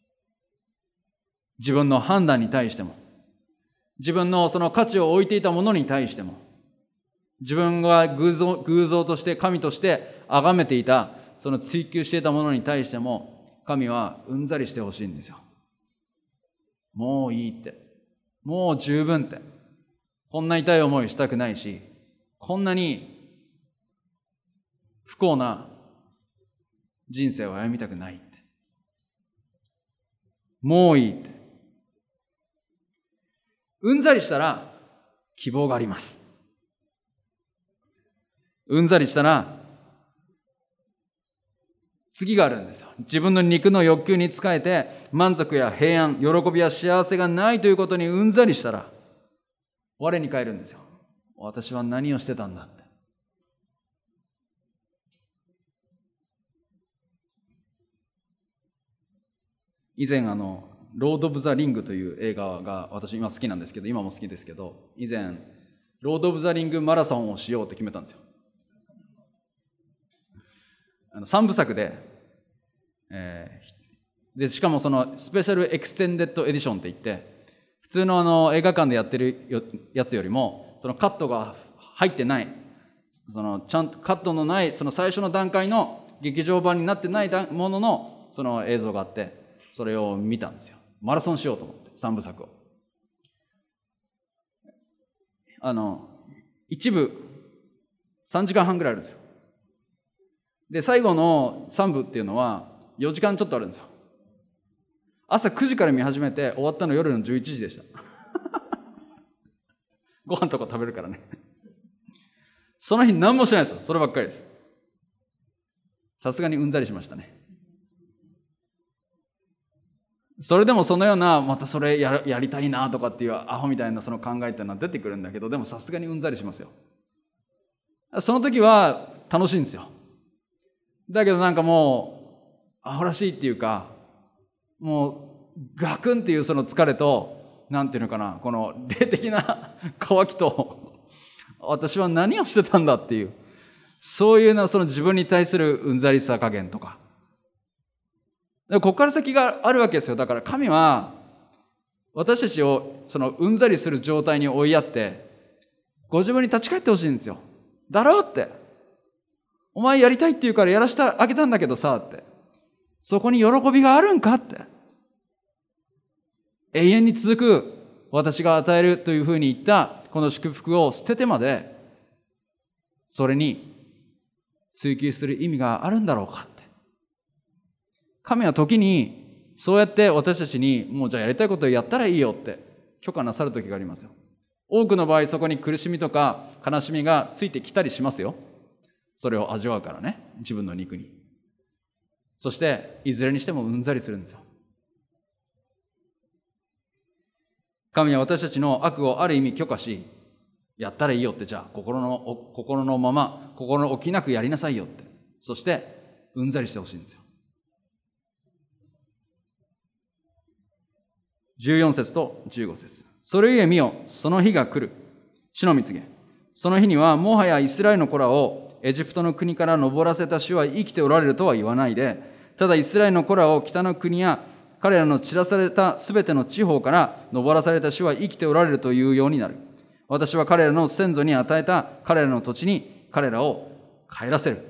自分の判断に対しても、自分のその価値を置いていたものに対しても、自分が偶像、偶像として神として崇めていたその追求していたものに対しても、神はうんざりしてほしいんですよ。もういいって。もう十分って。こんな痛い思いしたくないし、こんなに不幸な人生を歩みたくないって。もういいって。うんざりしたら希望があります。うんざりしたら次があるんですよ。自分の肉の欲求に仕えて満足や平安、喜びや幸せがないということにうんざりしたら我に返るんですよ。私は何をしてたんだって。以前あのロード・オブ・ザ・リングという映画が私今好きなんですけど、今も好きですけど、以前ロード・オブ・ザ・リングマラソンをしようって決めたんですよ。あの三部作で、えー、でしかもそのスペシャルエクステンデッドエディションって言って、普通のあの映画館でやってるやつよりもそのカットが入ってない、そのちゃんとカットのないその最初の段階の劇場版になってないもののその映像があって、それを見たんですよ。マラソンしようと思って三部作を。あの一部さんじかんはんぐらいあるんですよ。で最後のさん部っていうのはよじかんちょっとあるんですよ。朝くじから見始めて終わったの夜のじゅういちじでしたご飯とか食べるからねその日何もしないですよ。そればっかりです。さすがにうんざりしましたね。それでもそのようなまたそれ や, やりたいなとかっていうアホみたいなその考えっていうのは出てくるんだけど、でもさすがにうんざりしますよ。その時は楽しいんですよ。だけどなんかもうアホらしいっていうか、もうガクンっていうその疲れと、なんていうのかな、この霊的な渇きと私は何をしてたんだっていう、そういうのその自分に対するうんざりさ加減とか、ここから先があるわけですよ。だから神は私たちをそのうんざりする状態に追いやってご自分に立ち返ってほしいんですよ。だろうって、お前やりたいって言うからやらせてあげたんだけどさって、そこに喜びがあるんかって、永遠に続く私が与えるというふうに言ったこの祝福を捨ててまでそれに追求する意味があるんだろうかって。神は時にそうやって私たちにもうじゃあやりたいことをやったらいいよって許可なさる時がありますよ。多くの場合そこに苦しみとか悲しみがついてきたりしますよ。それを味わうからね、自分の肉に。そしていずれにしてもうんざりするんですよ。神は私たちの悪をある意味許可し、やったらいいよって、じゃあ心の心のまま心の起きなくやりなさいよって、そしてうんざりしてほしいんですよ。じゅうよん節とじゅうご節。それゆえ見よ、その日が来る。主の蜜げ。その日にはもはやイスラエルの子らをエジプトの国から登らせた主は生きておられるとは言わないで、ただイスラエルの子らを北の国や彼らの散らされたすべての地方から登らされた主は生きておられるというようになる。私は彼らの先祖に与えた彼らの土地に彼らを帰らせる。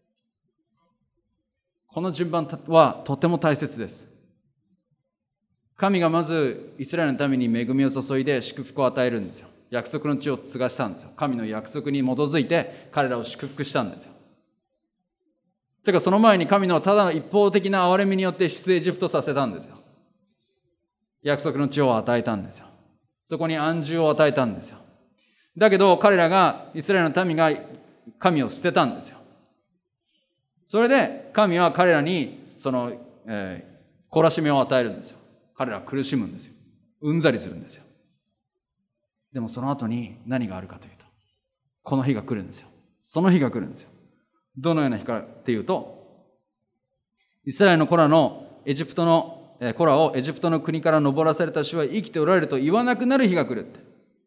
この順番はとても大切です。神がまずイスラエルのために恵みを注いで祝福を与えるんですよ。約束の地を継がしたんですよ。神の約束に基づいて彼らを祝福したんですよ。てかその前に神のただの一方的な憐れみによって出エジプトさせたんですよ。約束の地を与えたんですよ。そこに安住を与えたんですよ。だけど彼らが、イスラエルの民が神を捨てたんですよ。それで神は彼らにその、えー、懲らしめを与えるんですよ。彼らは苦しむんですよ。うんざりするんですよ。でもその後に何があるかというと、この日が来るんですよ。その日が来るんですよ。どのような日かっていうと、イスラエルの子らのエジプトの子らをエジプトの国から登らされた主は生きておられると言わなくなる日が来るって。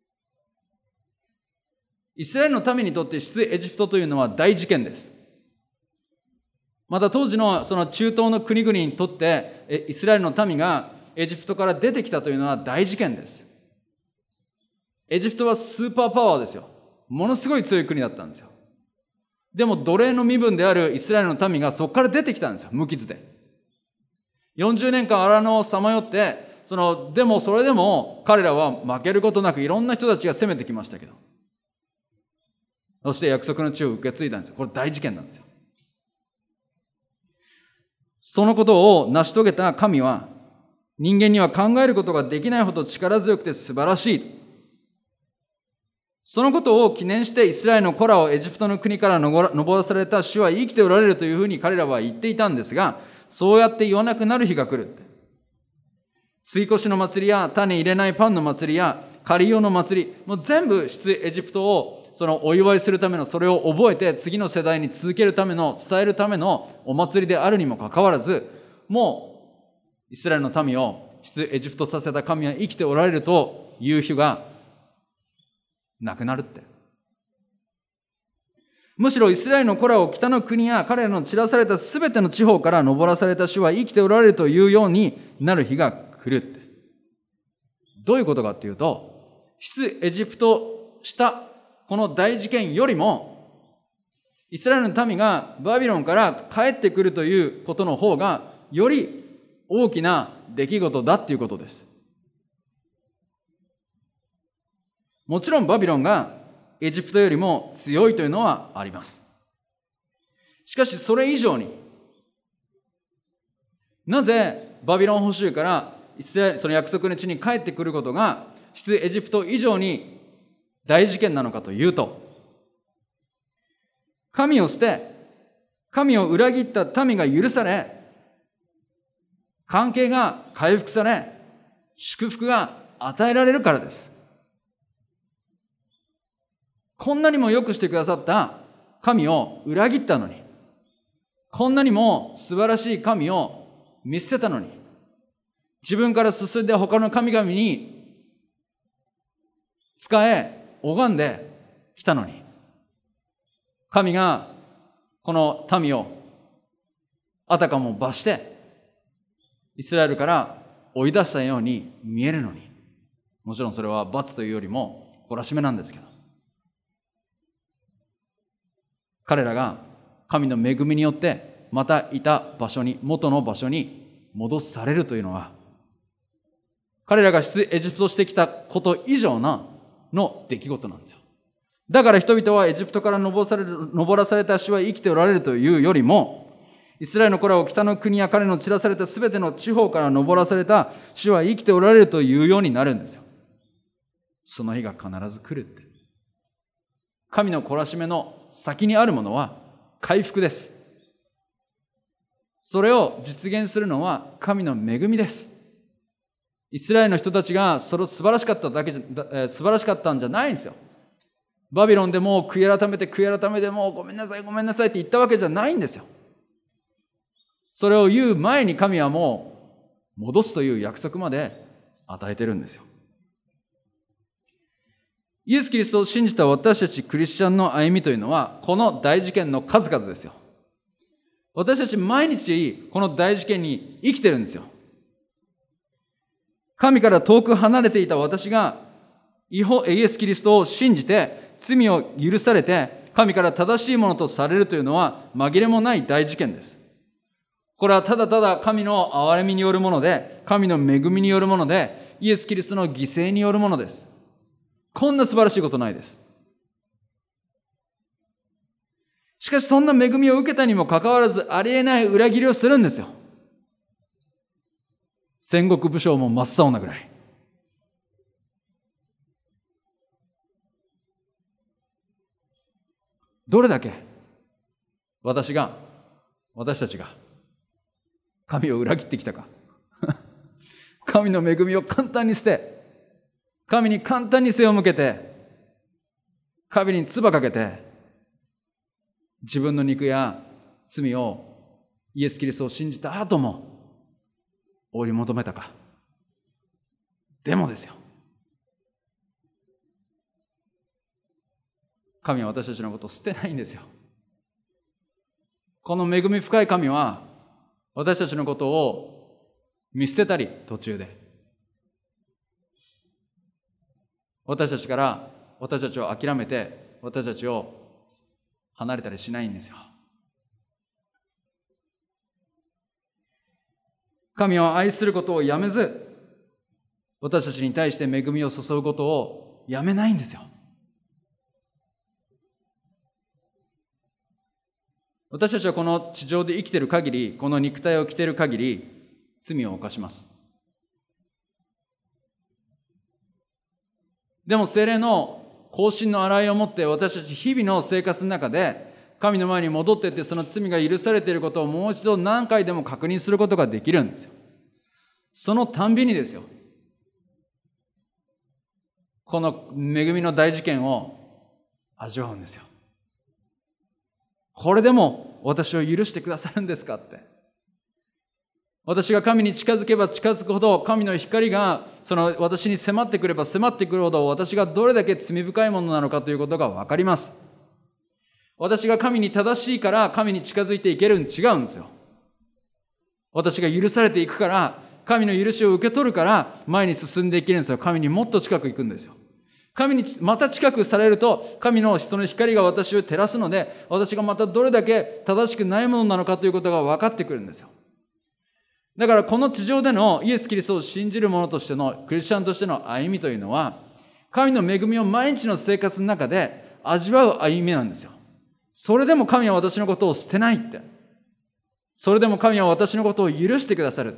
イスラエルの民にとって出エジプトというのは大事件です。また当時のその中東の国々にとってイスラエルの民がエジプトから出てきたというのは大事件です。エジプトはスーパーパワーですよ。ものすごい強い国だったんですよ。 でも奴隷の身分であるイスラエルの民がそこから出てきたんですよ、無傷で。よんじゅうねんかん荒野をさまよって、その、でもそれでも彼らは負けることなくいろんな人たちが攻めてきましたけど。そして約束の地を受け継いだんですよ。これ大事件なんですよ。そのことを成し遂げた神は、人間には考えることができないほど力強くて素晴らしい。そのことを記念してイスラエルの子らをエジプトの国から登らされた主は生きておられるというふうに彼らは言っていたんですが、そうやって言わなくなる日が来る。追越の祭りや種入れないパンの祭りや狩り用の祭り、もう全部出エジプトをそのお祝いするための、それを覚えて次の世代に続けるための、伝えるためのお祭りであるにもかかわらず、もうイスラエルの民を出エジプトさせた神は生きておられるという日がなくなるって。むしろイスラエルの子らを北の国や彼らの散らされたすべての地方から登らされた主は生きておられるというようになる日が来るって。どういうことかっていうと、出エジプトしたこの大事件よりも、イスラエルの民がバビロンから帰ってくるということの方がより大きな出来事だっていうことです。もちろんバビロンがエジプトよりも強いというのはあります。しかしそれ以上に、なぜバビロン捕囚からイスラエル、その約束の地に帰ってくることが出エジプト以上に大事件なのかというと、神を捨て、神を裏切った民が許され、関係が回復され、祝福が与えられるからです。こんなにも良くしてくださった神を裏切ったのに、こんなにも素晴らしい神を見捨てたのに、自分から進んで他の神々に仕え、拝んできたのに、神がこの民をあたかも罰してイスラエルから追い出したように見えるのに、もちろんそれは罰というよりも懲らしめなんですけど、彼らが神の恵みによってまたいた場所に、元の場所に戻されるというのは、彼らが出エジプトしてきたこと以上のの出来事なんですよ。だから人々はエジプトから登らされる、登らされた主は生きておられるというよりも、イスラエルの子らを北の国や彼の散らされたすべての地方から登らされた主は生きておられるというようになるんですよ。その日が必ず来るって。神の懲らしめの先にあるものは回復です。それを実現するのは神の恵みです。イスラエルの人たちがそれ素晴らしかっただけじゃ、素晴らしかったんじゃないんですよ。バビロンでも悔い改めて悔い改めてもごめんなさいごめんなさいって言ったわけじゃないんですよ。それを言う前に神はもう戻すという約束まで与えてるんですよ。イエス・キリストを信じた私たちクリスチャンの歩みというのは、この大事件の数々ですよ。私たち毎日この大事件に生きてるんですよ。神から遠く離れていた私がイエス・キリストを信じて罪を許されて神から正しいものとされるというのは紛れもない大事件です。これはただただ神の憐れみによるもので、神の恵みによるもので、イエス・キリストの犠牲によるものです。こんな素晴らしいことないです。しかしそんな恵みを受けたにもかかわらず、ありえない裏切りをするんですよ。戦国武将も真っ青なぐらい。どれだけ私が、私たちが神を裏切ってきたか。神の恵みを簡単に捨て、神に簡単に背を向けて、神に唾かけて、自分の肉や罪をイエス・キリストを信じた後も追い求めたか。でもですよ、神は私たちのことを捨てないんですよ。この恵み深い神は私たちのことを見捨てたり、途中で私たちから私たちを諦めて、私たちを離れたりしないんですよ。神を愛することをやめず、私たちに対して恵みを注ぐことをやめないんですよ。私たちはこの地上で生きている限り、この肉体を着ている限り、罪を犯します。でも聖霊の更新の洗いをもって、私たち日々の生活の中で、神の前に戻っていって、その罪が許されていることをもう一度何回でも確認することができるんですよ。そのたんびにですよ、この恵みの大事件を味わうんですよ。これでも私を許してくださるんですかって。私が神に近づけば近づくほど、神の光がその私に迫ってくれば迫ってくるほど、私がどれだけ罪深いものなのかということが分かります。私が神に正しいから神に近づいていけるに違うんですよ。私が許されていくから、神の許しを受け取るから前に進んでいけるんですよ。神にもっと近く行くんですよ。神にまた近くされると、神のその光が私を照らすので、私がまたどれだけ正しくないものなのかということが分かってくるんですよ。だからこの地上でのイエス・キリストを信じる者としての、クリスチャンとしての歩みというのは、神の恵みを毎日の生活の中で味わう歩みなんですよ。それでも神は私のことを捨てないって。それでも神は私のことを許してくださるって。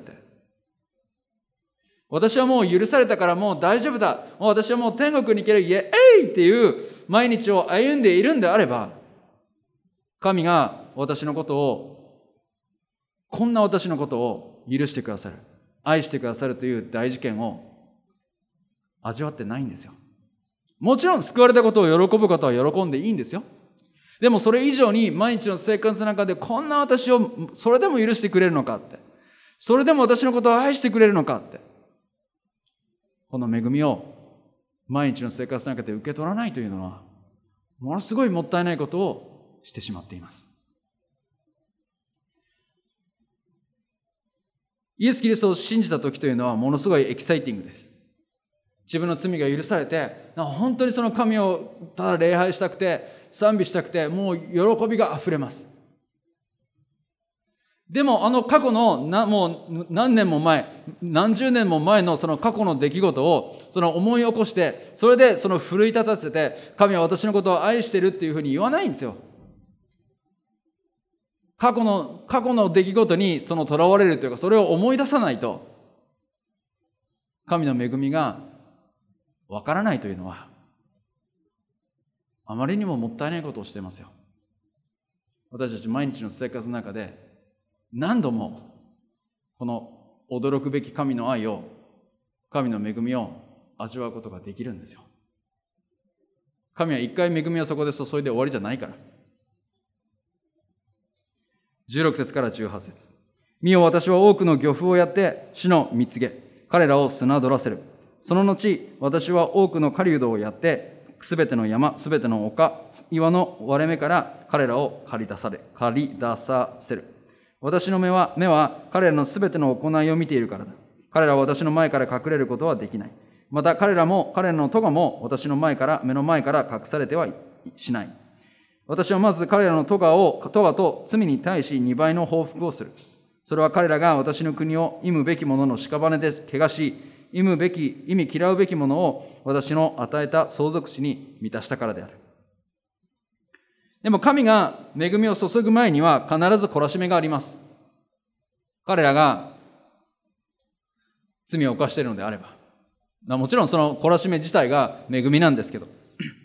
私はもう許されたからもう大丈夫だ。もう私はもう天国に行ける。イエーイっていう毎日を歩んでいるんであれば、神が私のことを、こんな私のことを許してくださる。愛してくださるという大事件を味わってないんですよ。もちろん救われたことを喜ぶことは喜んでいいんですよ。でもそれ以上に毎日の生活の中でこんな私をそれでも許してくれるのかって。それでも私のことを愛してくれるのかって。この恵みを毎日の生活の中で受け取らないというのは、ものすごいもったいないことをしてしまっています。イエス・キリストを信じた時というのはものすごいエキサイティングです。自分の罪が許されて、本当にその神をただ礼拝したくて、賛美したくて、もう喜びがあふれます。でもあの過去のなもう何年も前、何十年も前のその過去の出来事をその思い起こして、それでその奮い立たせて、神は私のことを愛してるっていうふうに言わないんですよ。過去の、過去の出来事にその囚われるというか、それを思い出さないと、神の恵みがわからないというのは、あまりにももったいないことをしていますよ。私たち毎日の生活の中で、何度も、この驚くべき神の愛を、神の恵みを味わうことができるんですよ。神は一回恵みをそこで注いで終わりじゃないから。じゅうろく節からじゅうはち節。見よ、私は多くの漁夫をやって、主の見告げ、彼らを砂取らせる。その後、私は多くの狩人をやって、すべての山、すべての丘、岩の割れ目から彼らを駆り出され、駆り出させる。私の目は、目は彼らのすべての行いを見ているからだ。彼らは私の前から隠れることはできない。また彼らも、彼らの咎も私の前から、目の前から隠されてはしない。私はまず彼らの咎を、咎と罪に対し二倍の報復をする。それは彼らが私の国を忌むべきものの屍で汚し、忌むべき、忌み嫌うべきものを私の与えた相続地に満たしたからである。でも神が恵みを注ぐ前には必ず懲らしめがあります。彼らが罪を犯しているのであれば。もちろんその懲らしめ自体が恵みなんですけど。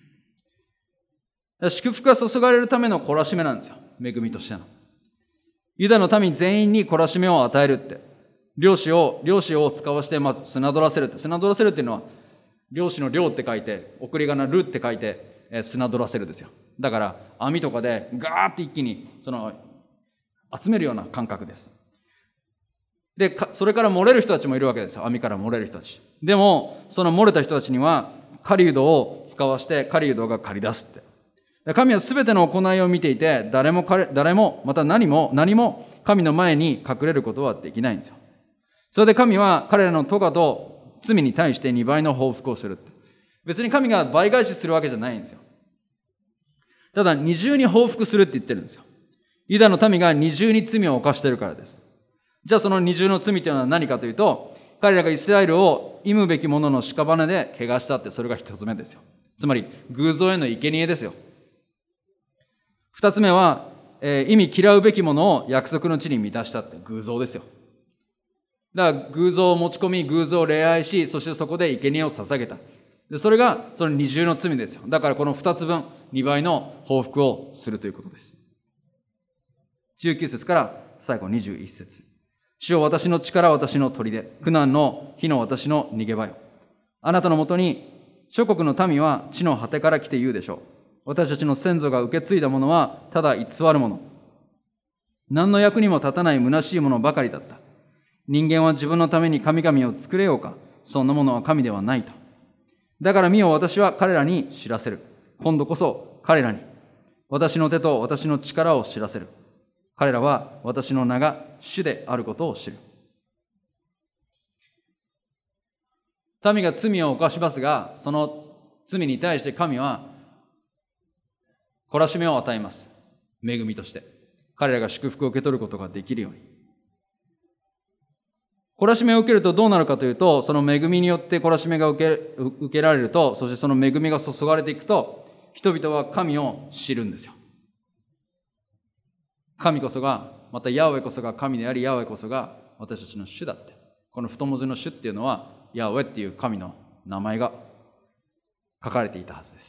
祝福が注がれるための懲らしめなんですよ。恵みとしての。ユダの民全員に懲らしめを与えるって。漁師を、漁師を使わしてまず砂取らせるって。砂取らせるっていうのは、漁師の漁って書いて、送り仮名るって書いて、えー、砂取らせるですよ。だから、網とかでガーって一気に、その、集めるような感覚です。で、それから漏れる人たちもいるわけですよ。網から漏れる人たち。でも、その漏れた人たちには、狩人を使わして、狩人が借り出すって。神はすべての行いを見ていて、誰も彼、誰も、また何も、何も神の前に隠れることはできないんですよ。それで神は彼らの咎と罪に対して二倍の報復をする。別に神が倍返しするわけじゃないんですよ。 ただ二重に報復するって言ってるんですよ。ユダの民が二重に罪を犯しているからです。じゃあその二重の罪というのは何かというと、彼らがイスラエルを忌むべきものの屍で汚したって、それが一つ目ですよ。つまり偶像への生贄ですよ。二つ目は、えー、意味嫌うべきものを約束の地に満たしたって、偶像ですよ。だから偶像を持ち込み、偶像を礼拝し、そしてそこで生贄を捧げた。でそれがその二重の罪ですよ。だからこの二つ分、二倍の報復をするということです。じゅうきゅう節から最後にじゅういち節。主よ、私の力、私の砦、苦難の日の私の逃げ場よ。あなたのもとに諸国の民は地の果てから来て言うでしょう。私たちの先祖が受け継いだものはただ偽るもの。何の役にも立たない虚しいものばかりだった。人間は自分のために神々を作れようか。そんなものは神ではないと。だから見よ、私は彼らに知らせる。今度こそ彼らに私の手と私の力を知らせる。彼らは私の名が主であることを知る。民が罪を犯しますが、その罪に対して神は懲らしめを与えます。恵みとして。彼らが祝福を受け取ることができるように。懲らしめを受けるとどうなるかというと、その恵みによって懲らしめが受け、受けられると、そしてその恵みが注がれていくと、人々は神を知るんですよ。神こそが、またヤハウェこそが神であり、ヤハウェこそが私たちの主だって。この太文字の主っていうのは、ヤハウェっていう神の名前が書かれていたはずです。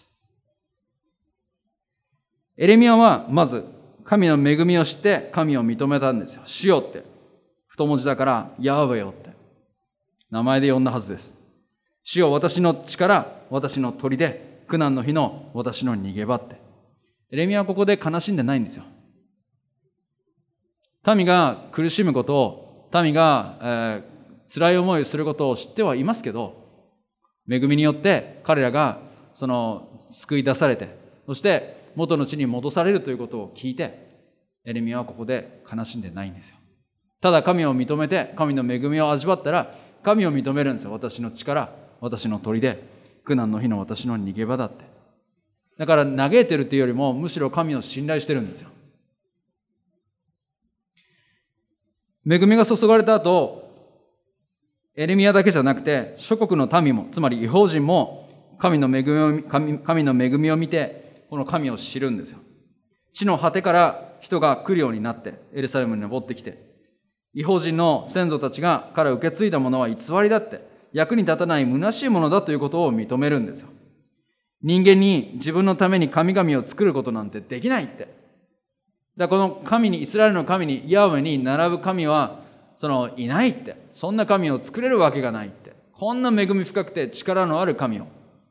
エレミヤはまず神の恵みを知って神を認めたんですよ。主よって。太文字だからヤハウェよって名前で呼んだはずです。主よ、私の力、私の砦、苦難の日の私の逃げ場って。エレミヤはここで悲しんでないんですよ。民が苦しむことを、民が、えー、辛い思いをすることを知ってはいますけど、恵みによって彼らがその救い出されて、そして元の地に戻されるということを聞いて、エレミヤはここで悲しんでないんですよ。ただ神を認めて、神の恵みを味わったら、神を認めるんですよ。私の力、私の砦、苦難の日の私の逃げ場だって。だから嘆いてるっていうよりも、むしろ神を信頼してるんですよ。恵みが注がれた後、エレミヤだけじゃなくて、諸国の民も、つまり異邦人も、神の恵みを、神、神の恵みを見て、この神を知るんですよ。地の果てから人が来るようになって、エルサレムに登ってきて、異邦人の先祖たちがから受け継いだものは偽りだって、役に立たない虚しいものだということを認めるんですよ。人間に自分のために神々を作ることなんてできないって。だからこの神に、イスラエルの神に、ヤハウェに並ぶ神は、その、いないって。そんな神を作れるわけがないって。こんな恵み深くて力のある神を。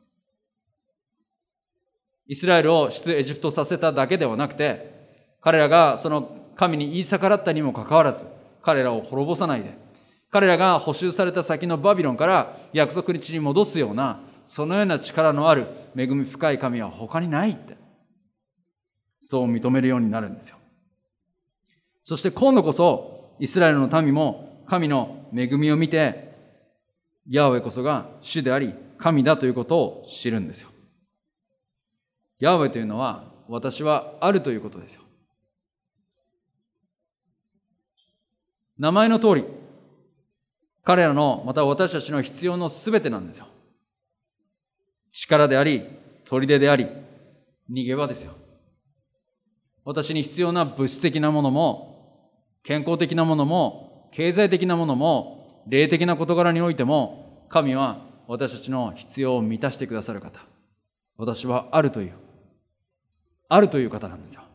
イスラエルを出エジプトさせただけではなくて、彼らがその神に言い逆らったにもかかわらず、彼らを滅ぼさないで、彼らが捕囚された先のバビロンから約束の地に戻すような、そのような力のある恵み深い神は他にないって。そう認めるようになるんですよ。そして今度こそ、イスラエルの民も神の恵みを見て、ヤハウェこそが主であり、神だということを知るんですよ。ヤハウェというのは、私はあるということですよ。名前の通り、彼らの、また私たちの必要のすべてなんですよ。力であり、砦であり、逃げ場ですよ。私に必要な物質的なものも、健康的なものも、経済的なものも、霊的な事柄においても、神は私たちの必要を満たしてくださる方。私はあるという、あるという方なんですよ。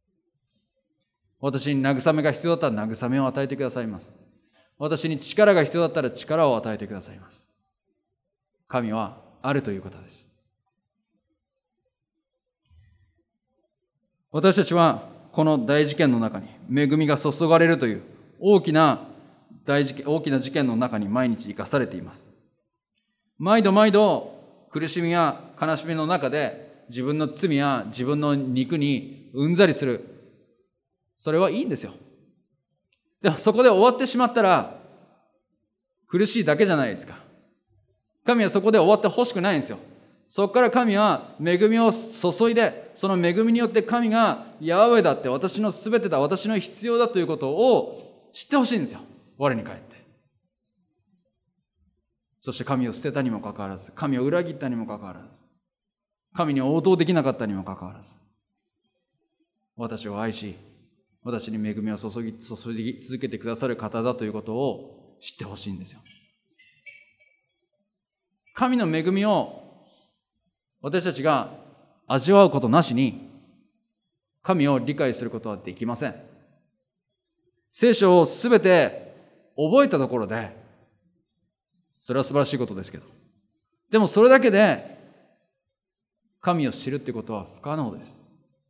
私に慰めが必要だったら慰めを与えてくださいます。私に力が必要だったら力を与えてくださいます。神はあるということです。私たちはこの大事件の中に恵みが注がれるという大きな大事件、大きな事件の中に毎日生かされています。毎度毎度苦しみや悲しみの中で自分の罪や自分の肉にうんざりする。それはいいんですよ。でもそこで終わってしまったら苦しいだけじゃないですか。神はそこで終わってほしくないんですよ。 そこから神は恵みを注いで、その恵みによって神がヤハウェだって、私のすべてだ、私の必要だということを知ってほしいんですよ。我に返って。そして神を捨てたにもかかわらず、神を裏切ったにもかかわらず、神に応答できなかったにもかかわらず、私を愛し、私に恵みを注ぎ、注ぎ続けてくださる方だということを知ってほしいんですよ。神の恵みを私たちが味わうことなしに、神を理解することはできません。聖書をすべて覚えたところで、それは素晴らしいことですけど、でもそれだけで神を知るってことは不可能です。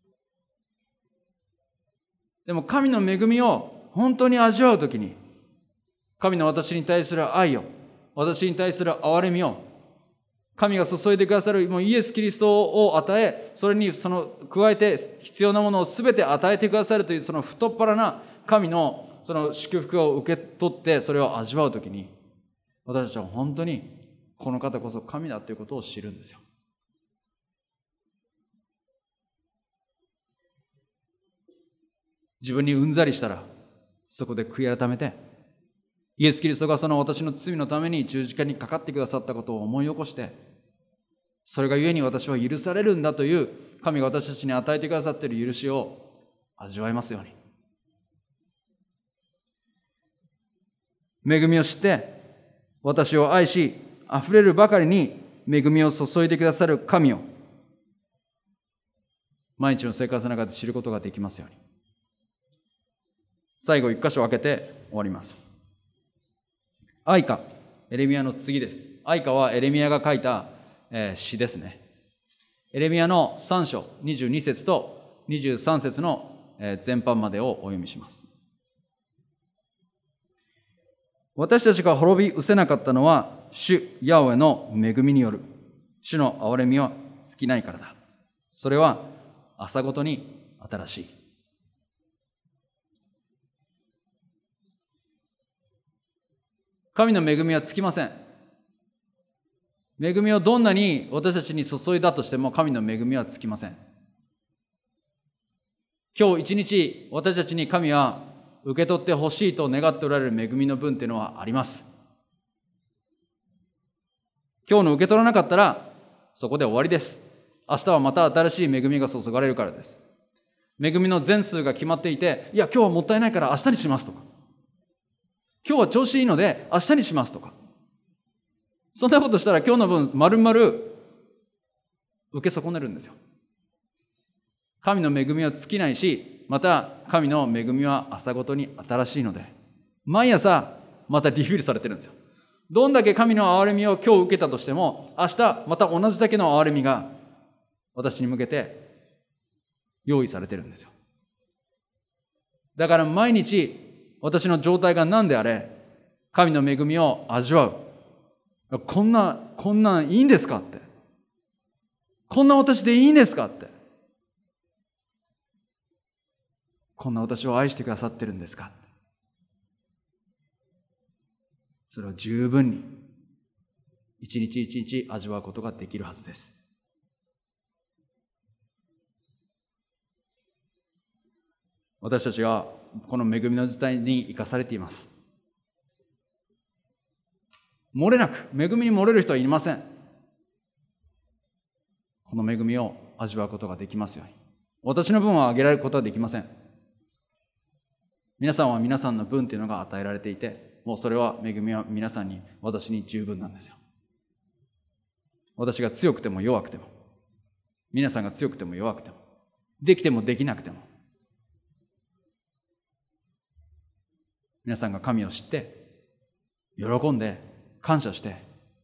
でも神の恵みを本当に味わうときに、神の私に対する愛を、私に対する憐れみを、神が注いでくださるもうイエス・キリストを与え、それにその加えて必要なものをすべて与えてくださるというその太っ腹な神のその祝福を受け取ってそれを味わうときに、私たちは本当にこの方こそ神だということを知るんですよ。自分にうんざりしたらそこで悔い改めて、イエス・キリストがその私の罪のために十字架にかかってくださったことを思い起こして、それがゆえに私は許されるんだという神が私たちに与えてくださっている許しを味わいますように。恵みを知って私を愛し溢れるばかりに恵みを注いでくださる神を毎日の生活の中で知ることができますように。最後一箇所分けて終わります。愛歌、エレミヤの次です。愛歌はエレミヤが書いた、えー、詩ですね。エレミヤのさん章にじゅうに節とにじゅうさん節の、えー、前半までをお読みします。私たちが滅び失せなかったのは主ヤハウェの恵みによる。主の憐れみは尽きないからだ。それは朝ごとに新しい。神の恵みは尽きません。恵みをどんなに私たちに注いだとしても神の恵みは尽きません。今日一日私たちに神は受け取ってほしいと願っておられる恵みの分というのはあります。今日の受け取らなかったらそこで終わりです。明日はまた新しい恵みが注がれるからです。恵みの全数が決まっていて、いや今日はもったいないから明日にしますとか、今日は調子いいので明日にしますとか、そんなことしたら今日の分丸々受け損ねるんですよ。神の恵みは尽きないし、また神の恵みは朝ごとに新しいので、毎朝またリフィルされてるんですよ。どんだけ神の憐れみを今日受けたとしても、明日また同じだけの憐れみが私に向けて用意されてるんですよ。だから毎日私の状態が何であれ、神の恵みを味わう。こんな、こんなんいいんですかって。こんな私でいいんですかって。こんな私を愛してくださってるんですかって。それを十分に一日一日味わうことができるはずです。私たちはこの恵みの時代に生かされています。漏れなく、恵みに漏れる人はいません。この恵みを味わうことができますように。私の分はあげられることはできません。皆さんは皆さんの分というのが与えられていて、もうそれは恵みは皆さんに、私に十分なんですよ。私が強くても弱くても、皆さんが強くても弱くても、できてもできなくても、皆さんが神を知って、喜んで、感謝して、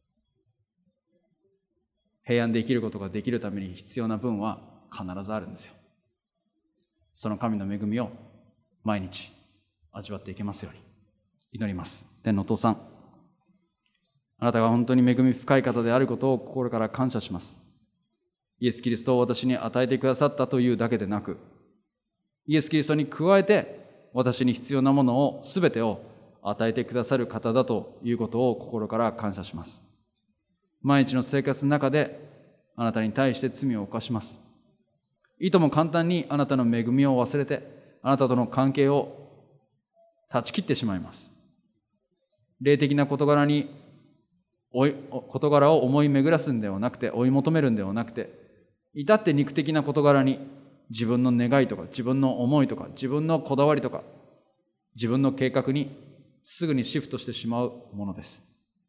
平安で生きることができるために必要な分は必ずあるんですよ。その神の恵みを毎日味わっていけますように祈ります。天のお父さん、あなたが本当に恵み深い方であることを心から感謝します。イエス・キリストを私に与えてくださったというだけでなく、イエス・キリストに加えて私に必要なものを全てを与えてくださる方だということを心から感謝します。毎日の生活の中であなたに対して罪を犯します。いとも簡単にあなたの恵みを忘れて、あなたとの関係を断ち切ってしまいます。霊的な事柄に、事柄を思い巡らすんではなくて、追い求めるんではなくて、至って肉的な事柄に自分の願いとか、自分の思いとか、自分のこだわりとか、自分の計画にすぐにシフトしてしまうものです。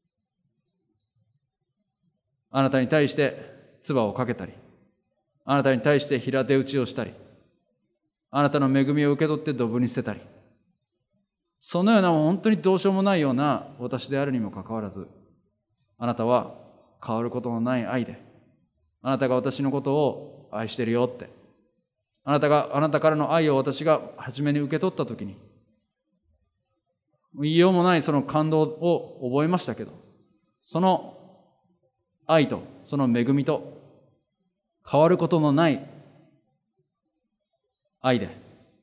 あなたに対して唾をかけたり、あなたに対して平手打ちをしたり、あなたの恵みを受け取ってドブに捨てたり、そのような本当にどうしようもないような私であるにもかかわらず、あなたは変わることのない愛で、あなたが私のことを愛してるよって、あなたが、あなたからの愛を私が初めに受け取ったときに、言いようもないその感動を覚えましたけど、その愛とその恵みと変わることのない愛で、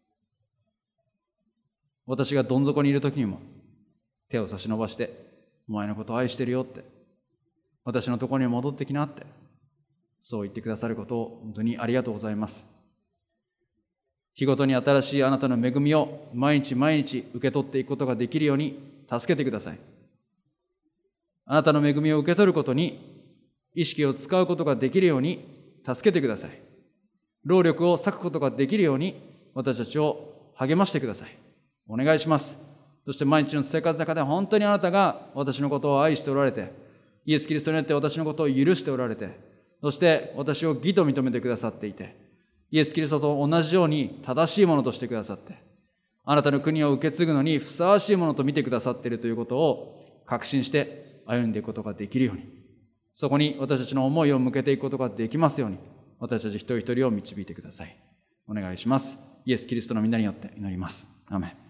私がどん底にいるときにも手を差し伸ばして、お前のことを愛してるよって、私のところに戻ってきなって、そう言ってくださることを本当にありがとうございます。日ごとに新しいあなたの恵みを毎日毎日受け取っていくことができるように助けてください。あなたの恵みを受け取ることに意識を使うことができるように助けてください。労力を割くことができるように私たちを励ましてください。お願いします。そして毎日の生活の中で本当にあなたが私のことを愛しておられて、イエス・キリストによって私のことを許しておられて、そして私を義と認めてくださっていて、イエス・キリストと同じように正しいものとしてくださって、あなたの国を受け継ぐのにふさわしいものと見てくださっているということを確信して歩んでいくことができるように、そこに私たちの思いを向けていくことができますように、私たち一人一人を導いてください。お願いします。イエス・キリストの皆によって祈ります。アーメン。